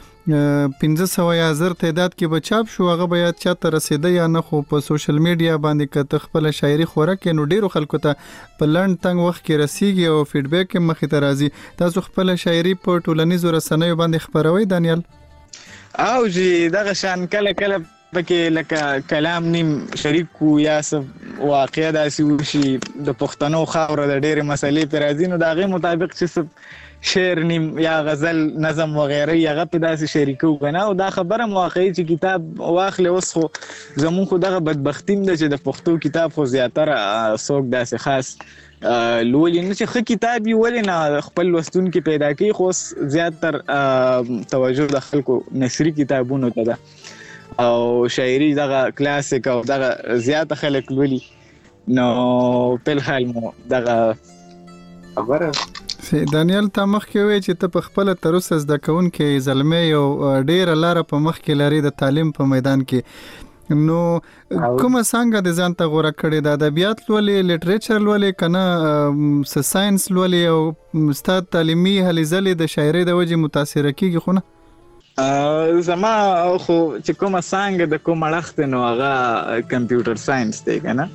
1500 یا 1000 تعداد کې به چاپ شو، هغه به یا چاته رسیده یا نه، خو په سوشل میډیا باندې که ته خپل شاعري خوره کې نو ډیرو خلکو ته په لنډ تنګ وخت کې رسیږي او فیډبیک هم مخې ته راځي. تاسو خپل شاعري په ټولنیزو رسنیو باندې خپروئ دانیال؟ او جی دغه شان کله کله پکې لکه کلام نیم شریک کو یا څه واقعه داسې وشي د پښتنو خاوره د ډېرې مسلې پرې راځي نو د هغې مطابق چې شعر نیم یا غزل نظم وغیره هغه په داسې شریکو که نه. او دا خبره واقعي چې کتاب واخلې اوس خو زمونږ خو دغه بدبختي هم ده چې د پښتو کتاب خو زیاتره څوک داسې خاص لولي نه چې ښه کتاب یې ولې نه خپل لوستونکي پیدا کوي، خو اوس زیاتر توجه د خلکو نثري کتابونو ته ده او شاعري دغه کلاسیک او دغه زیاته خلک لولي. نو په الحال مو دغه خبره دانیال تا مخ کې وای چې ته په خپل تر اوسه زده کوونکی زلمه یو ډیره لاره په مخ کې لري د تعلیم په میدان کې، نو کومه څنګه د ځان ته غوړه کړې د ادبیات لولې، لیټریچر لولې کنه ساينس لولې او ستاد تعلیمي هلې ځلې د شاعري د وجې متاثر کیږي؟ خو نه زما خو چې کومه څنګه د کوم اړخ نو هغه کمپیوټر ساينس دی کنه،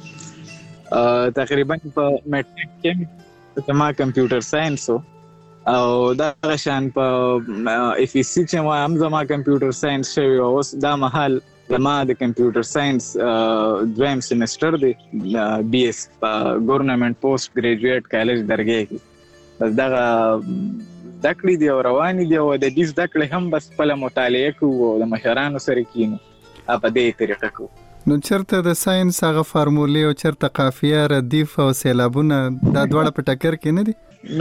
تقریبا په میټریک کې زما کمپیوټر ساينس او دا شان په اف ای سی چې ما هم زما کمپیوټر ساينس شوی او اوس دا مهال زما د کمپیوټر ساينس دویم سیمستر دی بی اس په ګورنمنت پوسټ ګریجویټ کالج درګه کې. بس دا دکړې دی او روان دي او د دې دکړې هم بس په مطالعه کوو او د مشرانو سره کینو په دې طریقه کوو. نو چرته د ساينس هغه فارمولې او چرته قافیه ردیف او سیلابونه دا دواړه په ټکر کې نه دي؟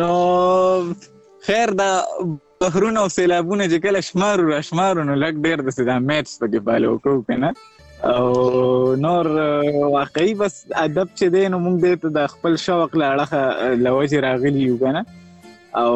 نو خیر دا بحرونه او سیلابونه چې کله شمارو نو لږ ډېر د دا میټس پکې فالو کوو کنه. او نور واقعي بس ادب چې دی نو موږ دې ته د خپل شوق له اړخه له وجې راغلي یو کنه. او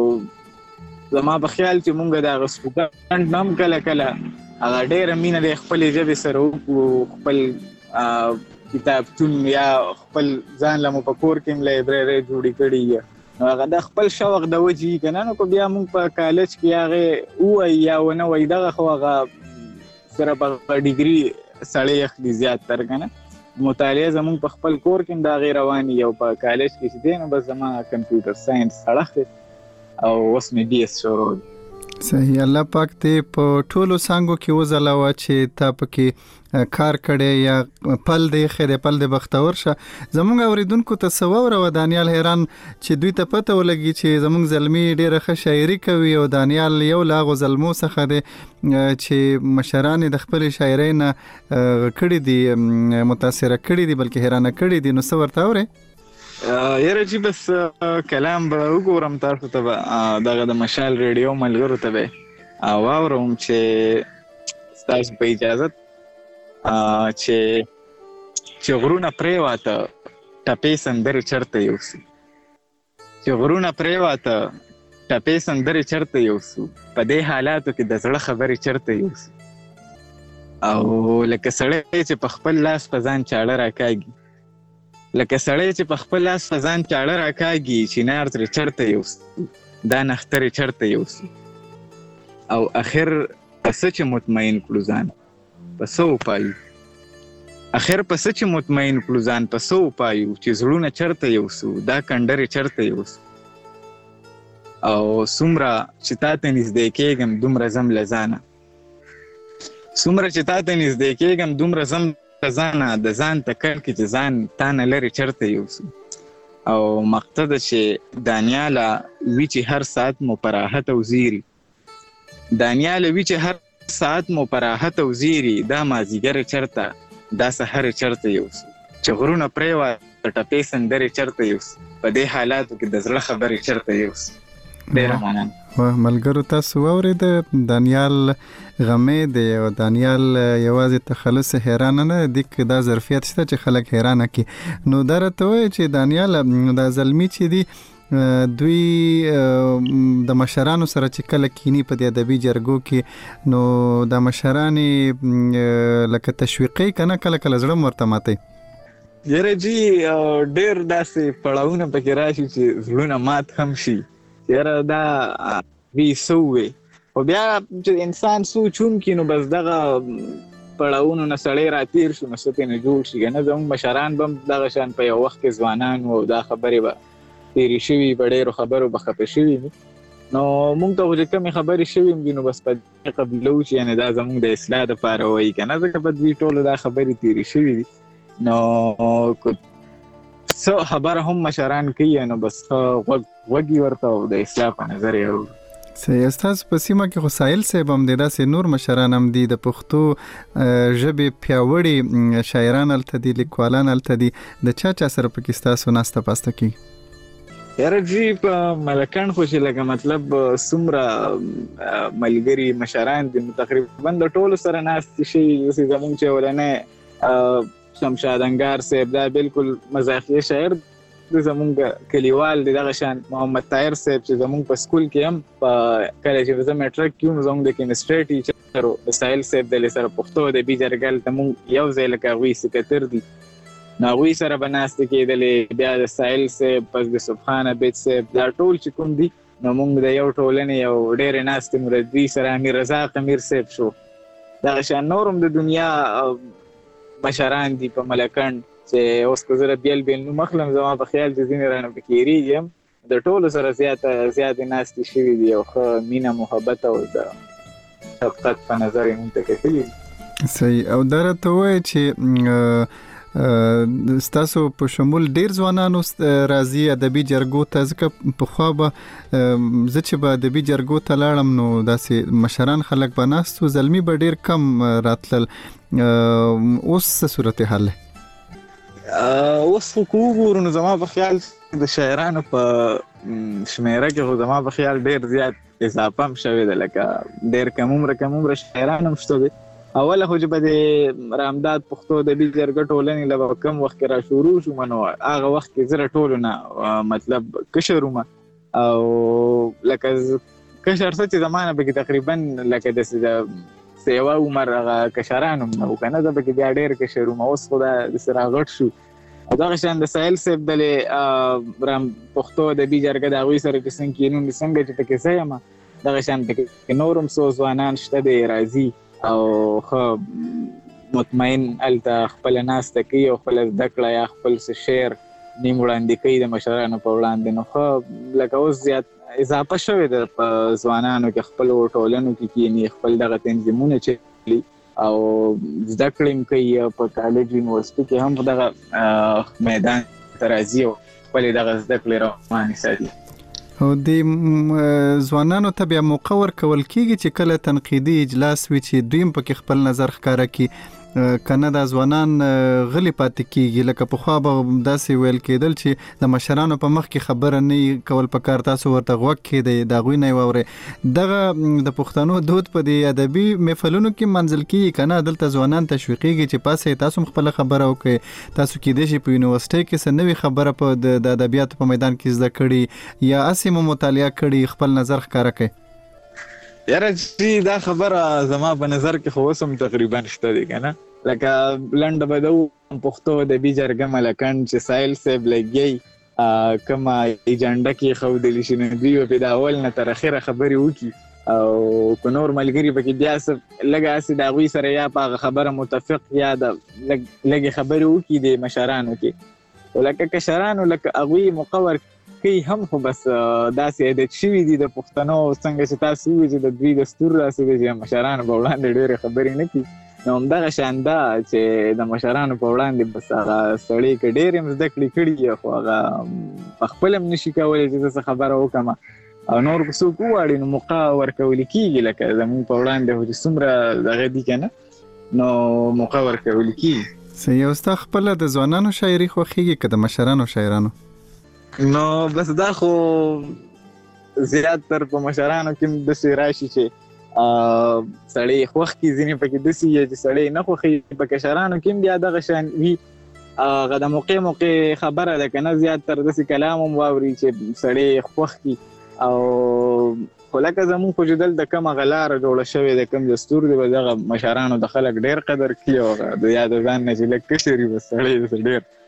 زما په خیال چې موږ د هغه سټوډنټ هم کله هغه ډېره مینه د خپلې ژبې سره وکړو، خپل کتابتون یا خپل ځان له مو په کور کې هم لایبررۍ جوړې کړي نو هغه د خپل شوق د وجې که نه نو که بیا موږ په کالج کې هغې ووایي یا ونه وایي دغه خو هغه صرف هغه ډیګري سړی اخلي زیاتتر که نه. مطالعه زموږ په خپل کور کې هم د هغې روانې او په کالج کې چې دی نو بس زما کمپیوټر ساينس اړخ دی او اوس مې بي ایس شروع دی. صحیح. الله پاک دې په ټولو څانګو کې وځلاوه چې تا پکې کار کړی یا پل دې خیر پل دې بختور شه. زموږ اوریدونکو ته سوور او دانیال حیران چې دوی ته پته ولګي چې زموږ زلمی ډېره ښه شاعري کوي او دانیال یو لاغو زلمو څخه دی چې مشران د خپل شاعرۍ نه کړي دي متاثره کړي دي بلکې حیرانه کړي دي. نو څه ورته اورئ؟ یاره چې بس کلام به وګورم تاسو ته به دغه د مشال ریډیو ملګرو ته به واورم چې ستاسو په اجازت چې غرونه پرېواته ټپې سندرې چرته یوسو، چې غرونه پرېواته ټپې سندرې چرته یوسو، په دې حالاتو کې د زړه خبرې چرته یوسو، او لکه سړی چې په خپل لاس په ځان چاړه راکاږي، لکه سړی چې په خپل لاس په ځان چاړه راکاږي چینار ترې چرته یوسو، دا نخترې چرته یوسو، او اخر پس چې مطمئن کړو ځان پس وپایو اخر پس چې مطمئن کړو ځان پس وپایو چې زړونه چرته یوسو دا کندرې چرته یوسو او څومره چې تاته نږدې کېږم دومره ځم له ځانه څومره چې تاته نږدې کېږم دومره ځم له ځانه د ځان تکل کې چې ځان تا نه لرې چرته یوسو او مقته ده چې دانیاله وي چې هر ساعت مو په راحت او زیري دانیاله وي چې هر ساعت مو په راحت او زیري دا مازدیګر چرته دا سحر چرته یوسو چې غرونه پرېوه ټپې سندرې چرته یوسو په دې حالاتو کې د زړه خبرې چرته یوسو ډېره مننه ملګرو تاسو واورید دانیال غمې دی او دانیال یوازې تخلص حیران نه دی که دا ظرفیت شته چې خلک حیرانه کی نو دا راته وایي چې دانیال دا زلمی چې دی دوی د مشرانو سره چې کله کینی په دې ادبي جرګو کې نو د مشرانې لکه تشویقي کنه کله کله زړه ورته ماتي یاره جی ډېر داسې پړاوونه پکې راشي چې زړونه مات هم شي یاره دا وی سوې خو بیا چې انسان سوچون کې نو بس دغه پړاوونو نه سړی راتیر شو نو څه ترې نه جوړ شي که نه زموږ مشران به هم دغه شان په یو وخت کې ځوانان وو دا خبرې به تیرې شوي په ډېرو خبرو به خفه شوي وي نو موږ ته خو چې کمې خبرې شوي هم دي نو بس په دې قبلو چې یعنې دا زموږ د اصلاح دپاره وایي که نه ځکه په دوی ټولو دا خبرې تیرې شوي دي نو څه خبره هم مشران کوي نو بس غوږ ورته او د اصلاح په نظر یې اورو صحیح ستاسو په سیمه کې خو سایل صاحب هم دی داسې نور مشران هم دي د پښتو ژبې پیاوړي شاعران هلته دي لیکوالان هلته دي د چا سره پکې ستاسو ناسته پاسته کېږي یاره جی په ملکان خو چې لکه مطلب څومره ملګري مشران دي نو تقریبا د ټولو سره ناستې شوي اوسې زموږ چې اولنی شمشاد انګار صاحب دا بالکل مزاحیه شاعر د زموږ کلیوال دی دغه شان محمد طاهر صاحب چې زموږ په سکول کې هم کله چې زه میټرک کې وم زموږ د کیمستري ټیچر و د ساحل صاحب د سره پښتو ادبي جرګه هلته موږ یو ځای لکه هغوی سکتر دي نو هغوی سره به ناستې کېدلې بیا د ساحل صاحب پس د سبحان عبید صاحب دا ټول چې کوم دي نو موږ د یو ټولنې یو ډېرې ناستې مو د دوی سره امیر رضاق امیر صاحب شو دغه شان نور هم د دنیا مشران دي په ملکند چې اوس که زه بیل نوم اخلم زما په خیال چې ځینې رانه پکې هېرېږي هم د ټولو سره زیاتې ناستې شوي دي او ښه مینه محبت او د شفقت په نظر یې مونږ ته کتلي دي صحیح او دا راته ووایه چې ستاسو په شمول ډیر ځوانانو راځي ادبي جرګو ته ځکه پخوا به زه چې به ادبي جرګو ته لاړم نو داسې مشران خلک به ناستو زلمي به ډیر کم راتلل اوس څه صورتحال دی اوس خو که وګورو نو زما په خیال د شاعرانو په شمیره کې خو زما په خیال ډیر زیات اضافه هم شوې ده لکه ډیر کم عمره شاعران هم شته دي اوله خو چې به د رامداد پښتو ادبي جرګه ټولنې له به کم وخت کې را شروع شومه نو هغه وخت کې زه ټولو نه مطلب کشر ومه او لکه کشر څه چې زما نه پکې تقریبا لکه داسې د سیوا عمر هغه کشران هم نه وو که نه زه پکې بیا ډېر کشر وم اوس خو دا داسې راغټ شو او دغه شان د ساحل صاحب دلې پښتو ادبي جرګه د هغوی سره چې څنګه کینون دي څنګه چې پکې زه یم دغه شان پکې نور هم څو ځوانان شته دی راځي او ښه مطمئن هلته خپله ناسته کوي او خپله زده کړه یا خپل څه شعر نیم وړاندې کوي د مشرانو په وړاندې نو ښه لکه اوس زیات اضافه شوې ده په ځوانانو کې خپلو ټولنو کې کیني خپل دغه تنظیمونه چلي او زده کړې هم کوي په کالج یونیورسټي کې هم دغه میدان ته راځي او خپلې دغه زده کړې روانې ساتي او د ځوانانو ته بیا موقع ورکول کېږي چې کله تنقیدي اجلاس وي چې دوی هم پکې خپل نظر ښکاره کړي کنه دا ځوانان غلي پاتې کېږي لکه پخوا به داسې ویل کېدل چې د مشرانو په مخ کې خبره نه کول پکار تاسو ورته غوږ کېدئ د هغوی نه یې واورئ دغه د پښتنو دود په دې ادبي محفلونو کې منځل کېږي که نه دلته ځوانان تشویقېږي چې پاسئ تاسو هم خپله خبره وکړئ تاسو کېدای شي په یونیورسټۍ کې څه نوې خبره په د ادبیاتو په میدان کې زده کړي یا هسې مو مطالعه کړي خپل نظر ښکاره کړئ یاره چې دا خبره زما په نظر کې خو اوس هم تقریبا شته دی که نه لکه لنډه به ده پښتو ادبي جرګه ملکند چې ساحل صاحب لګیایي کومه ایجنډه کې ښودلی شي نو دوی به پې د اول نه تر اخره خبرې وکړي او کو نور ملګری پکې بیا لږه اسې د هغوی سره یا په خبره متفق یا د لږې خبرې وکړي د مشرانو کې خو لکه کشرانو لکه هغوی مقور کوي هم خو بس داسې عادت شوي دي د پښتنو څنګه چې تاسو ووایئ چې د دوی دستور داسې دی چې مشرانو په وړاندې ډېرې خبرې نه کوي نو همدغه شان ده چې د مشرانو په وړاندې بس هغه سړی که ډېرې هم زده کړې کړي خو هغه په خپل هم نشي کولی چې زه څه خبره وکړم او نور که څوک وواړي نو موقع ورکولی کېږي لکه زموږ په وړاندې خو چې څومره دغه دي که نه نو موقع ورکولی کېږي صحیح. او ستا خپله د ځوانانو شاعري خوښېږي که د مشرانو شاعرانو؟ نو بس دا خو زیات تر په مشرانو کې داسې راشي چې سړی خوښ کړي ځینې پکې داسې یا چې سړی نه خوښوي په کشرانو کې هم بیا دغه شان وي هغه د موقع خبره ده که نه زیات تر داسې کلام هم واوري چې سړی خوښ کړي او خو لکه زمونږ خو چې دلته کومه هغه لاره جوړه شوې ده کوم دستور دی به دغه مشرانو د خلک ډېر قدر کړي او هغه د یا د ځان نه چې لږ کشر وي بس سړی داسې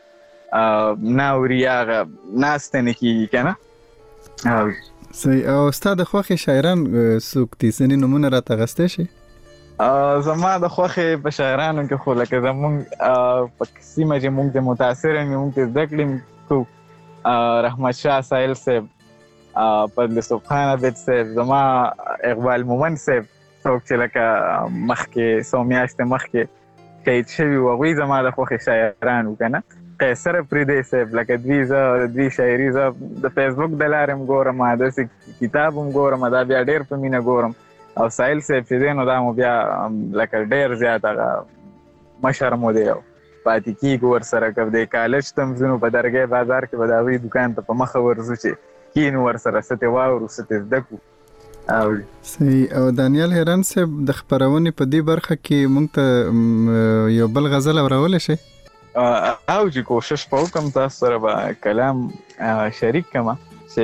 ډېر نه اوري یا هغه ناسته نه کېږي که نه. صحیح. او ستا د خوښې شاعران څوک دي؟ ځینې نومونه راته اخیستی شي؟ زما د خوښې په شاعرانو کې خو لکه زمونږ په سیمه چې مونږ د متاثر یم مونږ ته زده کړې کوو رحمت شاه سایل صاحب، فضل سبحان عبد صاحب، زما اقبال مومن صاحب څوک چې لکه مخکې څو میاشتې مخکې شهید شوي وو هغوی زما د خوښې شاعران وو که نه. قیصر افریدی صاحب لکه دوی شاعري زه د فیسبوک د لارې هم ګورم داسې کتاب هم ګورم دا بیا ډېر په مینه ګورم او سایل صاحب چې دی نو دا مو بیا لکه ډېر زیات هغه مشر مو دی او پاتې کېږو ورسره که د کالج ته هم ځو په درګۍ بازار کې به د هغوی دوکان ته په مخه ورځو چې کینو ورسره څه ترې واورو څه ترې زده کړو. صحیح. او دانیال هیران صاحب د خپرونې په دې برخه کې موږ ته یو بل غزل اورولی شي؟ او چې کوشش به وکړم تاسو سره به کلام شریک کړم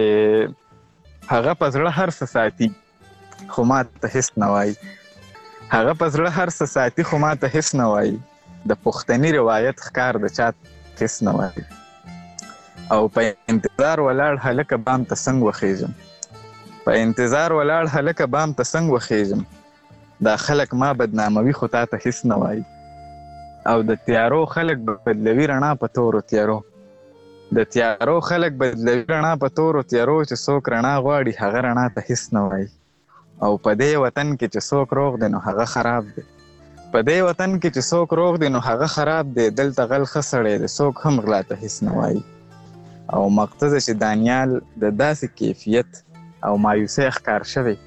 چې هغه په زړه هر څه ساتي خو ما ته هېڅ نه وایي، هغه په زړه هر څه ساتي خو ما ته هېڅ نه وایي، د پښتني روایت ښکار د چا هېڅ نه وایي او په انتظار ولاړ هلکه بام ته څنګه وخېږم، په انتظار ولاړ هلکه بام ته څنګه وخېږم، دا خلک ما بدناموي خو تا ته هېڅ نه وایي او د تیارو خلک بدلوي رڼا په تورو تیارو، د تیارو خلک بدلوي رڼا په تورو تیارو چې څوک رڼا غواړي هغه رڼا ته هېڅ نه وایي او په دې وطن کې چې څوک روغ دی نو هغه خراب دی، په دې وطن کې چې څوک روغ دی نو هغه خراب دی، دلته غل ښه سړی دی څوک هم غلا ته هېڅ نه وایي. او مقتضه چې دانیال د داسې کیفیت او مایوسۍ ښکار شوی،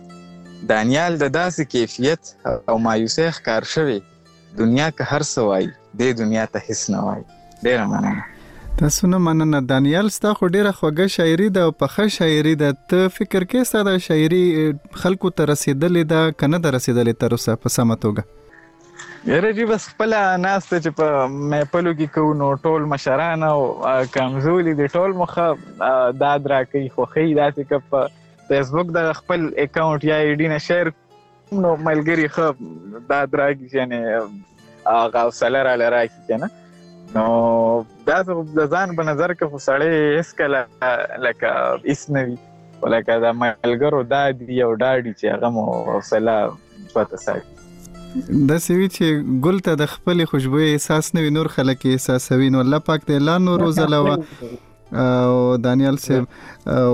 دانیال د داسې کیفیت او مایوسۍ ښکار شوی دنیا که هر څه وایي دې دنیا ته هېڅ نه وایي. ډېره مننه. تاسو نه مننه. دانیال ستا خو ډېره خوږه شاعري ده او پخه شاعري ده، ته فکر کې ستا د شاعري خلکو ته رسېدلې ده که نه ده رسېدلې تر اوسه په سمه توګه؟ یاره جي بس خپله ناسته چې په محفلو کې کوو نو ټول مشران او کمزولي دي ټول مو ښه داد راکوي خوښوي داسې که په فیسبوک دغه خپل اکاونټ یا آی ډي نه شیر نو ملګري ښه داد راکړي یعنې هغه حوصله راله راکړي که نه نو داسې د ځان په نظر کې خو سړی هېڅکله لکه هېڅ نه وي خو لکه د ملګرو داد وي او ډاډ وي چې هغه مو حوصله پته ساتي. داسې وي چې ګل ته د خپلې خوشبویۍ احساس نه وي نور خلک یې احساسوي نو الله پاک دې لا نور وځلوه او دانیال صاحب او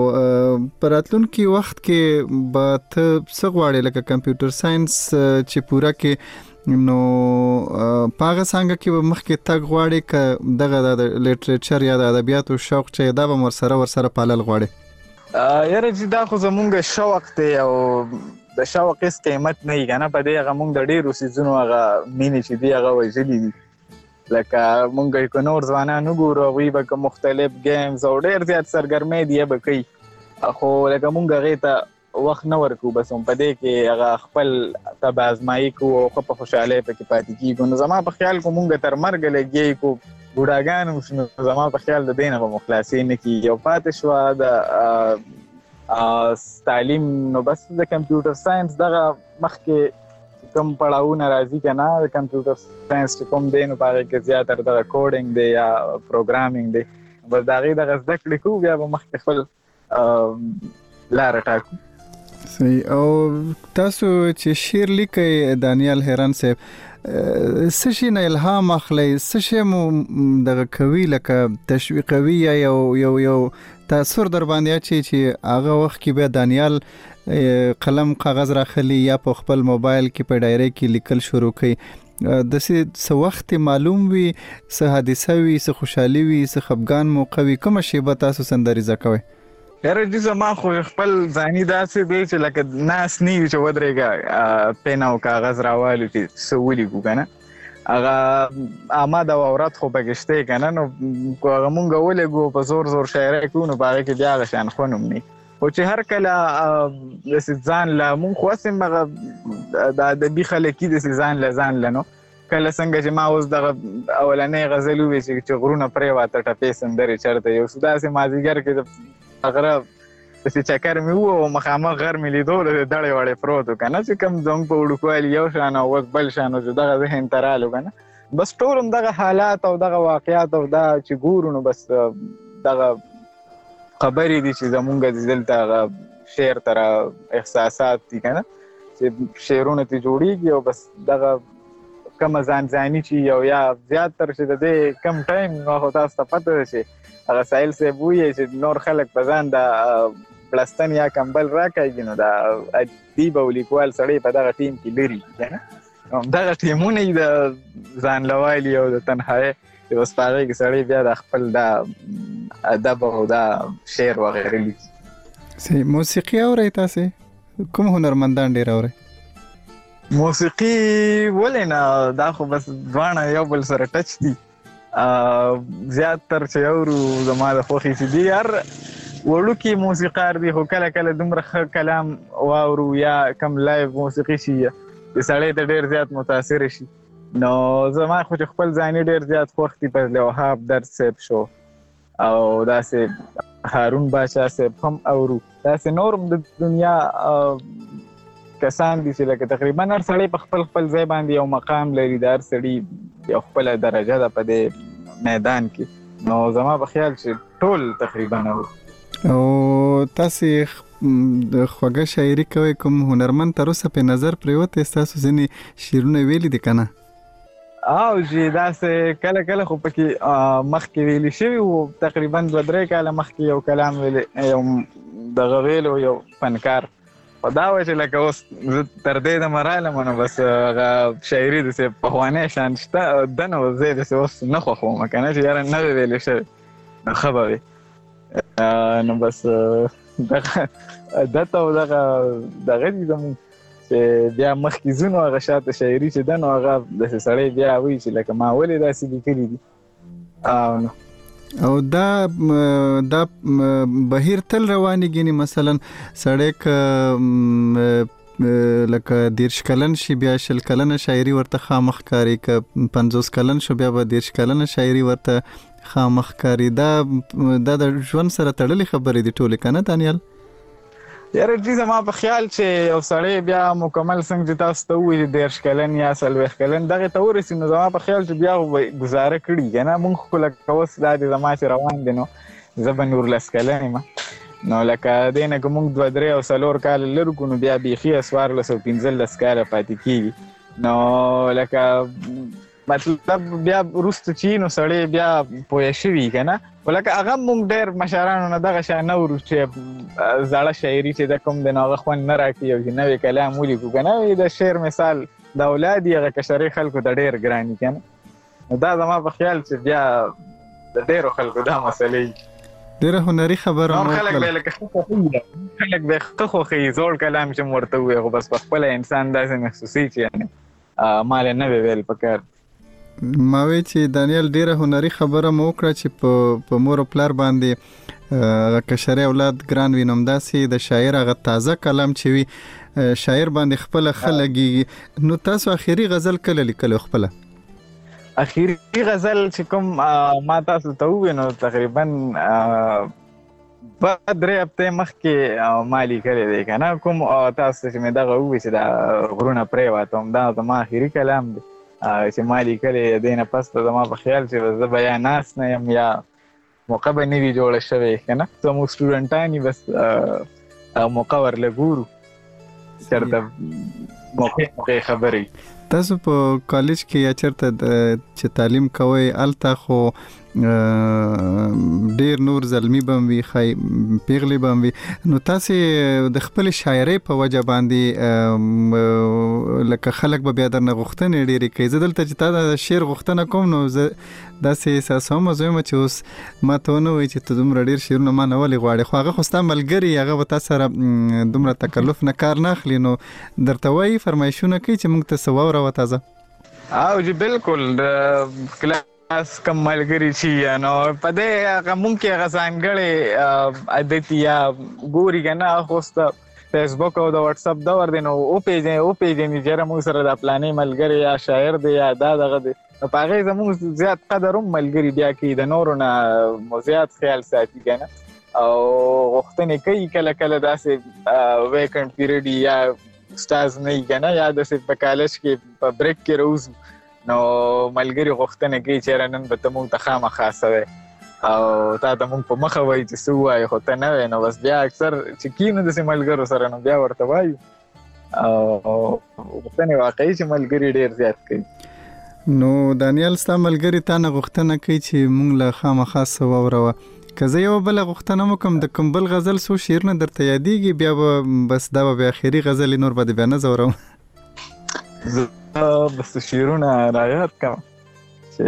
په راتلونکي وخت کې به ته څه غواړې لکه کمپیوټر ساینس چې پوره کې نو په هغه څانګه کې به مخکې تګ غواړې که دغه د لیټریچر یا د ادبیاتو شوق چې دا به ورسره پالل غواړې؟ یاره چې دا خو زمونږ شوق دی او د شوق هېڅ قیمت نه وي که نه په دې هغه مونږ د ډېرو څیزونو هغه مینې چې دي هغه وژلي دي لکه مونږ که نور ځوانان وګورو هغوی به که مختلف گیمز او ډېر زیات سرګرمۍ دي به کوي خو لکه مونږ هغې ته وخت نه ورکوو بس هم په دې کې هغه خپل ته به ازمایي کوو او ښه په خوشحالۍ پکې پاتې کېږو نو زما په خیال کو مونږ تر مرګه لګیا کو بوډاګان هم شو نو زما په خیال د دې نه به مو خلاصې نه کېږي او پاتې شوه د تعلیم نو بس د کمپیوټر ساینس دغه مخکې کوم پړاوونه راځي که نه د کمپیوټر ساینس چې کوم دی نو په هغې کې زیاتره دغه کوډینګ دی یا پروګرامینګ دی بس د هغې دغه زده کړې کوو بیا به مخکې خپل لاره ټاکو. صحیح. او تاسو چې شعر لیکئ دانیال هیران صاحب څه شي نه الهام اخلئ، څه شي مو دغه کوي لکه تشویقوي یا یو تاثر در باندې اچي چې هغه وخت کې بیا دانیال قلم کاغذ راخلي یا په خپل موبایل کې په ډایری کې لیکل شروع کړي، د څه وخت معلوم وي، څه حادثه وي، څه خوشحالي وي، څه خفګان موقع وي، کومه شیبه تاسو سندریزه کوئ؟ یاره دې زما خو خپل ځاني داسې دی چې لکه ناس نه وي چې ودرېږه پین او کاغذ راوالو چې څه ولیکو که نه، هغه آماده ورات خو پکې شته که نه، نو هغه مونږ ولېږو په زور شاعرۍ کوو نو په هغې کې بیا هغه شان خوند هم نه خو چې هر کله داسې ځان له مونږ خو هسې هغه د ادبي خلک دي داسې ځان له نو کله څنګه چې ما اوس دغه اولنۍ غزل وویې چې غرونه پرېواته ټپې سندرې چېرته یو څه داسې مازدیګر کې غره داسې چکر مې وو او مخامخ غر مې لیدو د دړې وړې پروت و که نه چې کوم زموږ په وړوکوالي یو شان او اوس بل شان و چې دغه ذهن ته رالو که نه، بس ټول هم دغه حالات او دغه واقعات او دا چې ګورو نو بس دغه خبرې دي چې زمونږ دلته هغه شعر تر احساسات دي که نه چې شعرونه ترې جوړېږي او بس دغه کومه ځانځاني چې یو یا زیات تر چې د دې کم ټایم نو خو تاسو ته پته ده چې هغه سایل صاحب وویې چې نور خلک په ځان د پلستن یا کمبل راکاږي نو د ادیب او لیکوال سړی په دغه ټیم کې لري که نه، دغه ټیمونه یې د ځان لوالي او د تنهایۍ چې بس په هغې کې سړی بیا د خپل دا ادب او دا شعر وغیره لیکي. صحیح. موسیقي اورئ تاسې؟ کوم هنرمندان ډېر اورئ؟ موسیقي ولې نه، دا خو بس دواړه یو بل سره ټچ دي، زیات تر چې اورو زما د خوښې چې دي هر وړوکي موسیقار دي خو کله دومره ښه کلام واورو یا کم لایو موسیقي شي د سړی ته ډېر زیات متاثر شي، نو زما خو چې خپل ځاني ډېر زیات خوښ دي فضل وهاب درد صاحب شو او داسې هارون باچا صاحب هم اورو، داسې نور هم د دنیا کسان دي چې لکه تقریبا هر سړی په خپل ځای باندې یو مقام لري، د هر سړي یو خپله درجه ده په دې میدان کې، نو زما په خیال چې ټول تقریبا اورو. او تاسې د خوږه شاعري کوئ، کوم هنرمند تر اوسه په نظر پرېوتی ستاسو ځینې شعرونه ویلي دي که نه؟ او چې داسې کله خو پکې مخکې ویلي شوي وو، تقریبا 2-3 کاله مخکې یو کلام یو دغه ویلو یو فنکار خو دا و چې لکه اوس زه تر دې دمه رالم نو بس هغه شاعري داسې پخوانی شان شته ده نو زه یې داسې اوس نه خوښوم که نه چې یاره نه وی ویلې شوې نو ښه به وي، نو بس دغه دته او دغه دي زموږ چې بیا مخکې ځو نو هغه شاته شاعري چې ده نو هغه داسې سړی بیا وایي چې لکه ما ولې داسې لیکلي دي. او دا بهیر تل روانېږي، مثلا سړی که لکه 30 کلن شي بیا 20 کلنه شاعري ورته خامخ کاري، که 50 کلن شو بیا به 30 کلنه شاعري ورته خامخ کاري، دا د ژوند سره تړلې خبرې دي ټولې که نه دانیال؟ یاره جی زما په خیال چې یو سړی بیا مکمل څنګه چې تاسو ته ووایي 30 کلن یا 40 کلن دغې ته ورسي نو زما په خیال چې بیا خو ګزاره کړي که نه، مونږ خو لکه اوس دا د زما چې روان دی نو زه به 19 کلن یم نو لکه دې نه که مونږ 2-3 او 4 کاله لرو کړو نو بیا بیخي 14 او 15 کاله پاتې کېږي، نو لکه مطلب بیا وروسته چې نو سړی بیا پوه شوي که نه، خو لکه هغه مونږ ډېر مشرانو نه دغه شان نه ورو چې زړه شاعري چې د کوم دی نو هغه خوند نه راکړي او چې نوی کلام ولیکو که نه، د شعر مثال د اولاد یې هغه کشري خلکو ته ډېر ګران وي که نه، نو دا زما په خیال چې بیا د ډېرو خلکو دا مسلې ډېره هنري خبره نور خلک به لکه ښه خوښوي، خلک به ښه خوښوي زوړ کلام چې مو ورته ووایي، خو بس په خپله انسان داسې محسوسوي چې یعنې ما له نوی ویل پکار. ما وی چې دانیال ډیره هنري خبره مو وکړه چې په مور او پلار باندې کشري اولاد ګران وینم، داسې د شاعر هغه تازه کلام چې وي شاعر باندې خپل خلګي، نو تاسو اخیری غزل کله لیکلو؟ خپل اخیری غزل چې کوم ما تاسو ته وویل نو تقریبا 2-3 هفتې مخکې ما لیکلی دی که نه، کوم تاسو چې مې دغه ووایي چې دا غرونه پرېواتم دا زما اخیری کلام دی چې ما لیکلی دی نه پس ته زما په خیال چې زه به یا ناست نه یم یا موقع به نه وي جوړه شوې که نه، زموږ سټوډنټان یې بس موقع ورله ګورو چرته موقع خبري. تاسو په کالج کې یا چرته چې تعلیم کوئ الته خو ډیر نور زلمی بم وی خای پیغلی بم وی نو تاسو د خپل شاعرۍ په وجه باندې لکه خلک به بیا درنه غوښتنې ډیری کوي. زه دلته چې تا د شعر غوښتنه کوم نو زه داسې احساس هم زویم چې اوس ما ته نه وای چې ته دومره ډیر شعرونه ما نه ولې غواړې، خو هغه خو ستا ملګری هغه به تاسو سره دومره تکلف نه کار نه اخلي نو درته وایي فرمایشونه کوي چې موږ ته څه واوروه تازه. او جی بالکل کلاس کم ملګری شي نو په دې هغه ممکن هغه ځانګړی عادت یا ګوري کنه خوست فیسبوک او د واتس اپ دا ور دي نو او پیجن چې موږ سره د پلانې ملګری یا شاعر دی یا دغه دی په هغه زموږ زیات قدر هم ملګری بیا کې د نورو نه زیات خیال ساتي کنه او غوښتنې کوي کله کله داسې ویکنډ پیریډ یا استاد نه کنه یا د په کالج کې په بریک کې روز نو ملګری غوښتنه کوي چې نن به ته موږ ته خامخا سوې او تا ته موږ په مخه وایي چې څه ووایې خو ته نه وې نو بس بیا اکثر چې کینو داسې ملګرو سره نو بیا ورته وایو او غوښتنې واقعي چې ملګري ډېر زیات کوي. نو دانیال ستا ملګری تا نه غوښتنه کوي چې موږ له خامخا څه واوروه، که زه یو بله غوښتنه وکړم د کوم بل غزل څو شعرونه درته یادېږي بیا به بس دا به بیا اخري غزلې نور به د بیا نه ځوروم. زه بس شعرونه رایاد کوم چې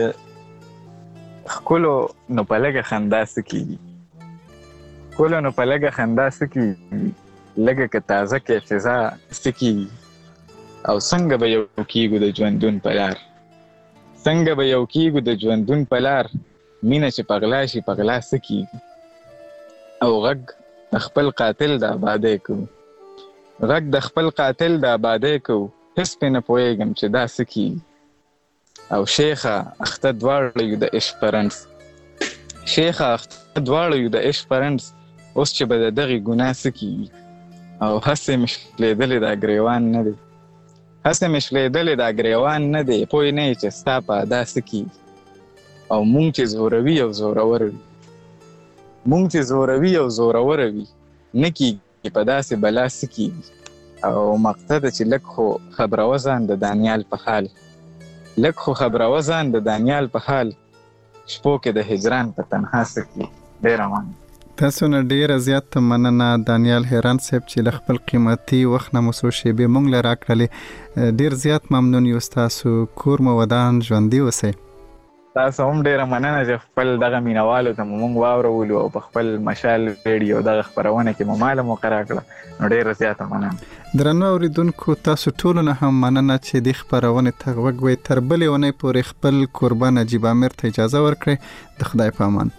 ښکلو نو په لږه خندا څه کېږي، ښکلو نو په لږه خندا څه کېږي، لږه که تازه کې فضا څه کېږي او څنګه به یو کېږو د ژوندون په لار، څنګه به یو کېږو د ژوندون په لار، مینه چې پغلا شي پغلا څه کېږي او غږ د خپل قاتل د آبادۍ کوو، غږ د خپل قاتل د آبادۍ کوو، هېڅ پې نه پوهېږم چې دا څه کېږي او شیخه اخته دواړه یو د عشق په رنځ، شیخه اخته دواړه یو د عشق په رنځ، اوس چې به د دغې ګناه څه کېږي او هسې مې شلېدلې دا ګریوان نه دی، هسې مې شلېدلې دا ګریوان نه دی، پوه نه یې چې ستا په ادا څه کېږي او مونږ چې زوروي او زورور وي، مونږ چې زوروي او زورور وي نه کېږي په داسې بلا څه کېږي او مقصد چې لږ خو خبروه ځان د دانیال په حال، لږ خو خبروه ځان د دانیال په حال، شپو کې د هجران په تنها څه کېږي. ډېره مننه. تاسو نه ډیره زیاته مننه دانیال هیران صاحب چې له خپل قیمتي وخت نه مو څو شیبې موږ له راکړلې. ډیر زیات ممنون یو ستاسو کور مو ودان ژوندي اوسئ. تاسو هم ډیره مننه چې خپل دغه مینوالو ته موږ واورولو او په خپل مشال ریډیو دغه خپرونه کې مو ماله مقرره کړه نو ډیره زیاته مننه. درنو اوریدونکو تاسو ټولو نه هم مننه چې د خپرونې ته غوږ وئ. تر بلې اونۍ پورې خپل قربان نجیب امیر ته اجازه ورکړئ. د خدای په امان.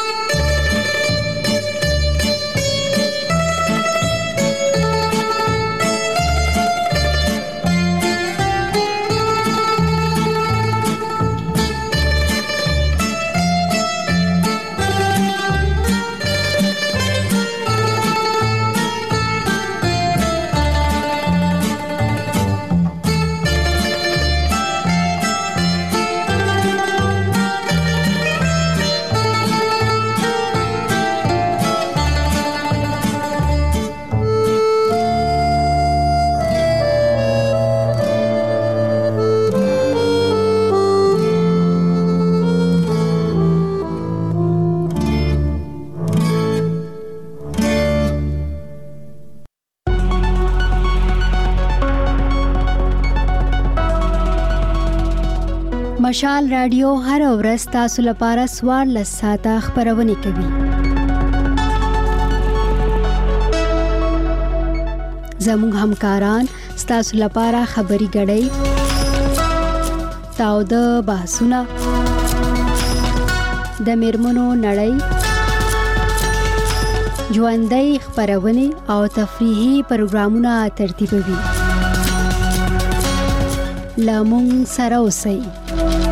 مشال رادیو هر ورځ تاسو لپاره 14 ساعته خبرونه کوي. زموږ همکاران تاسو لپاره خبري غړي تاو د بحثونه د میرمنو نړۍ ژوندۍ خبرونه او تفریحي پروګرامونه ترتیبوي. لامون سره اوسئ.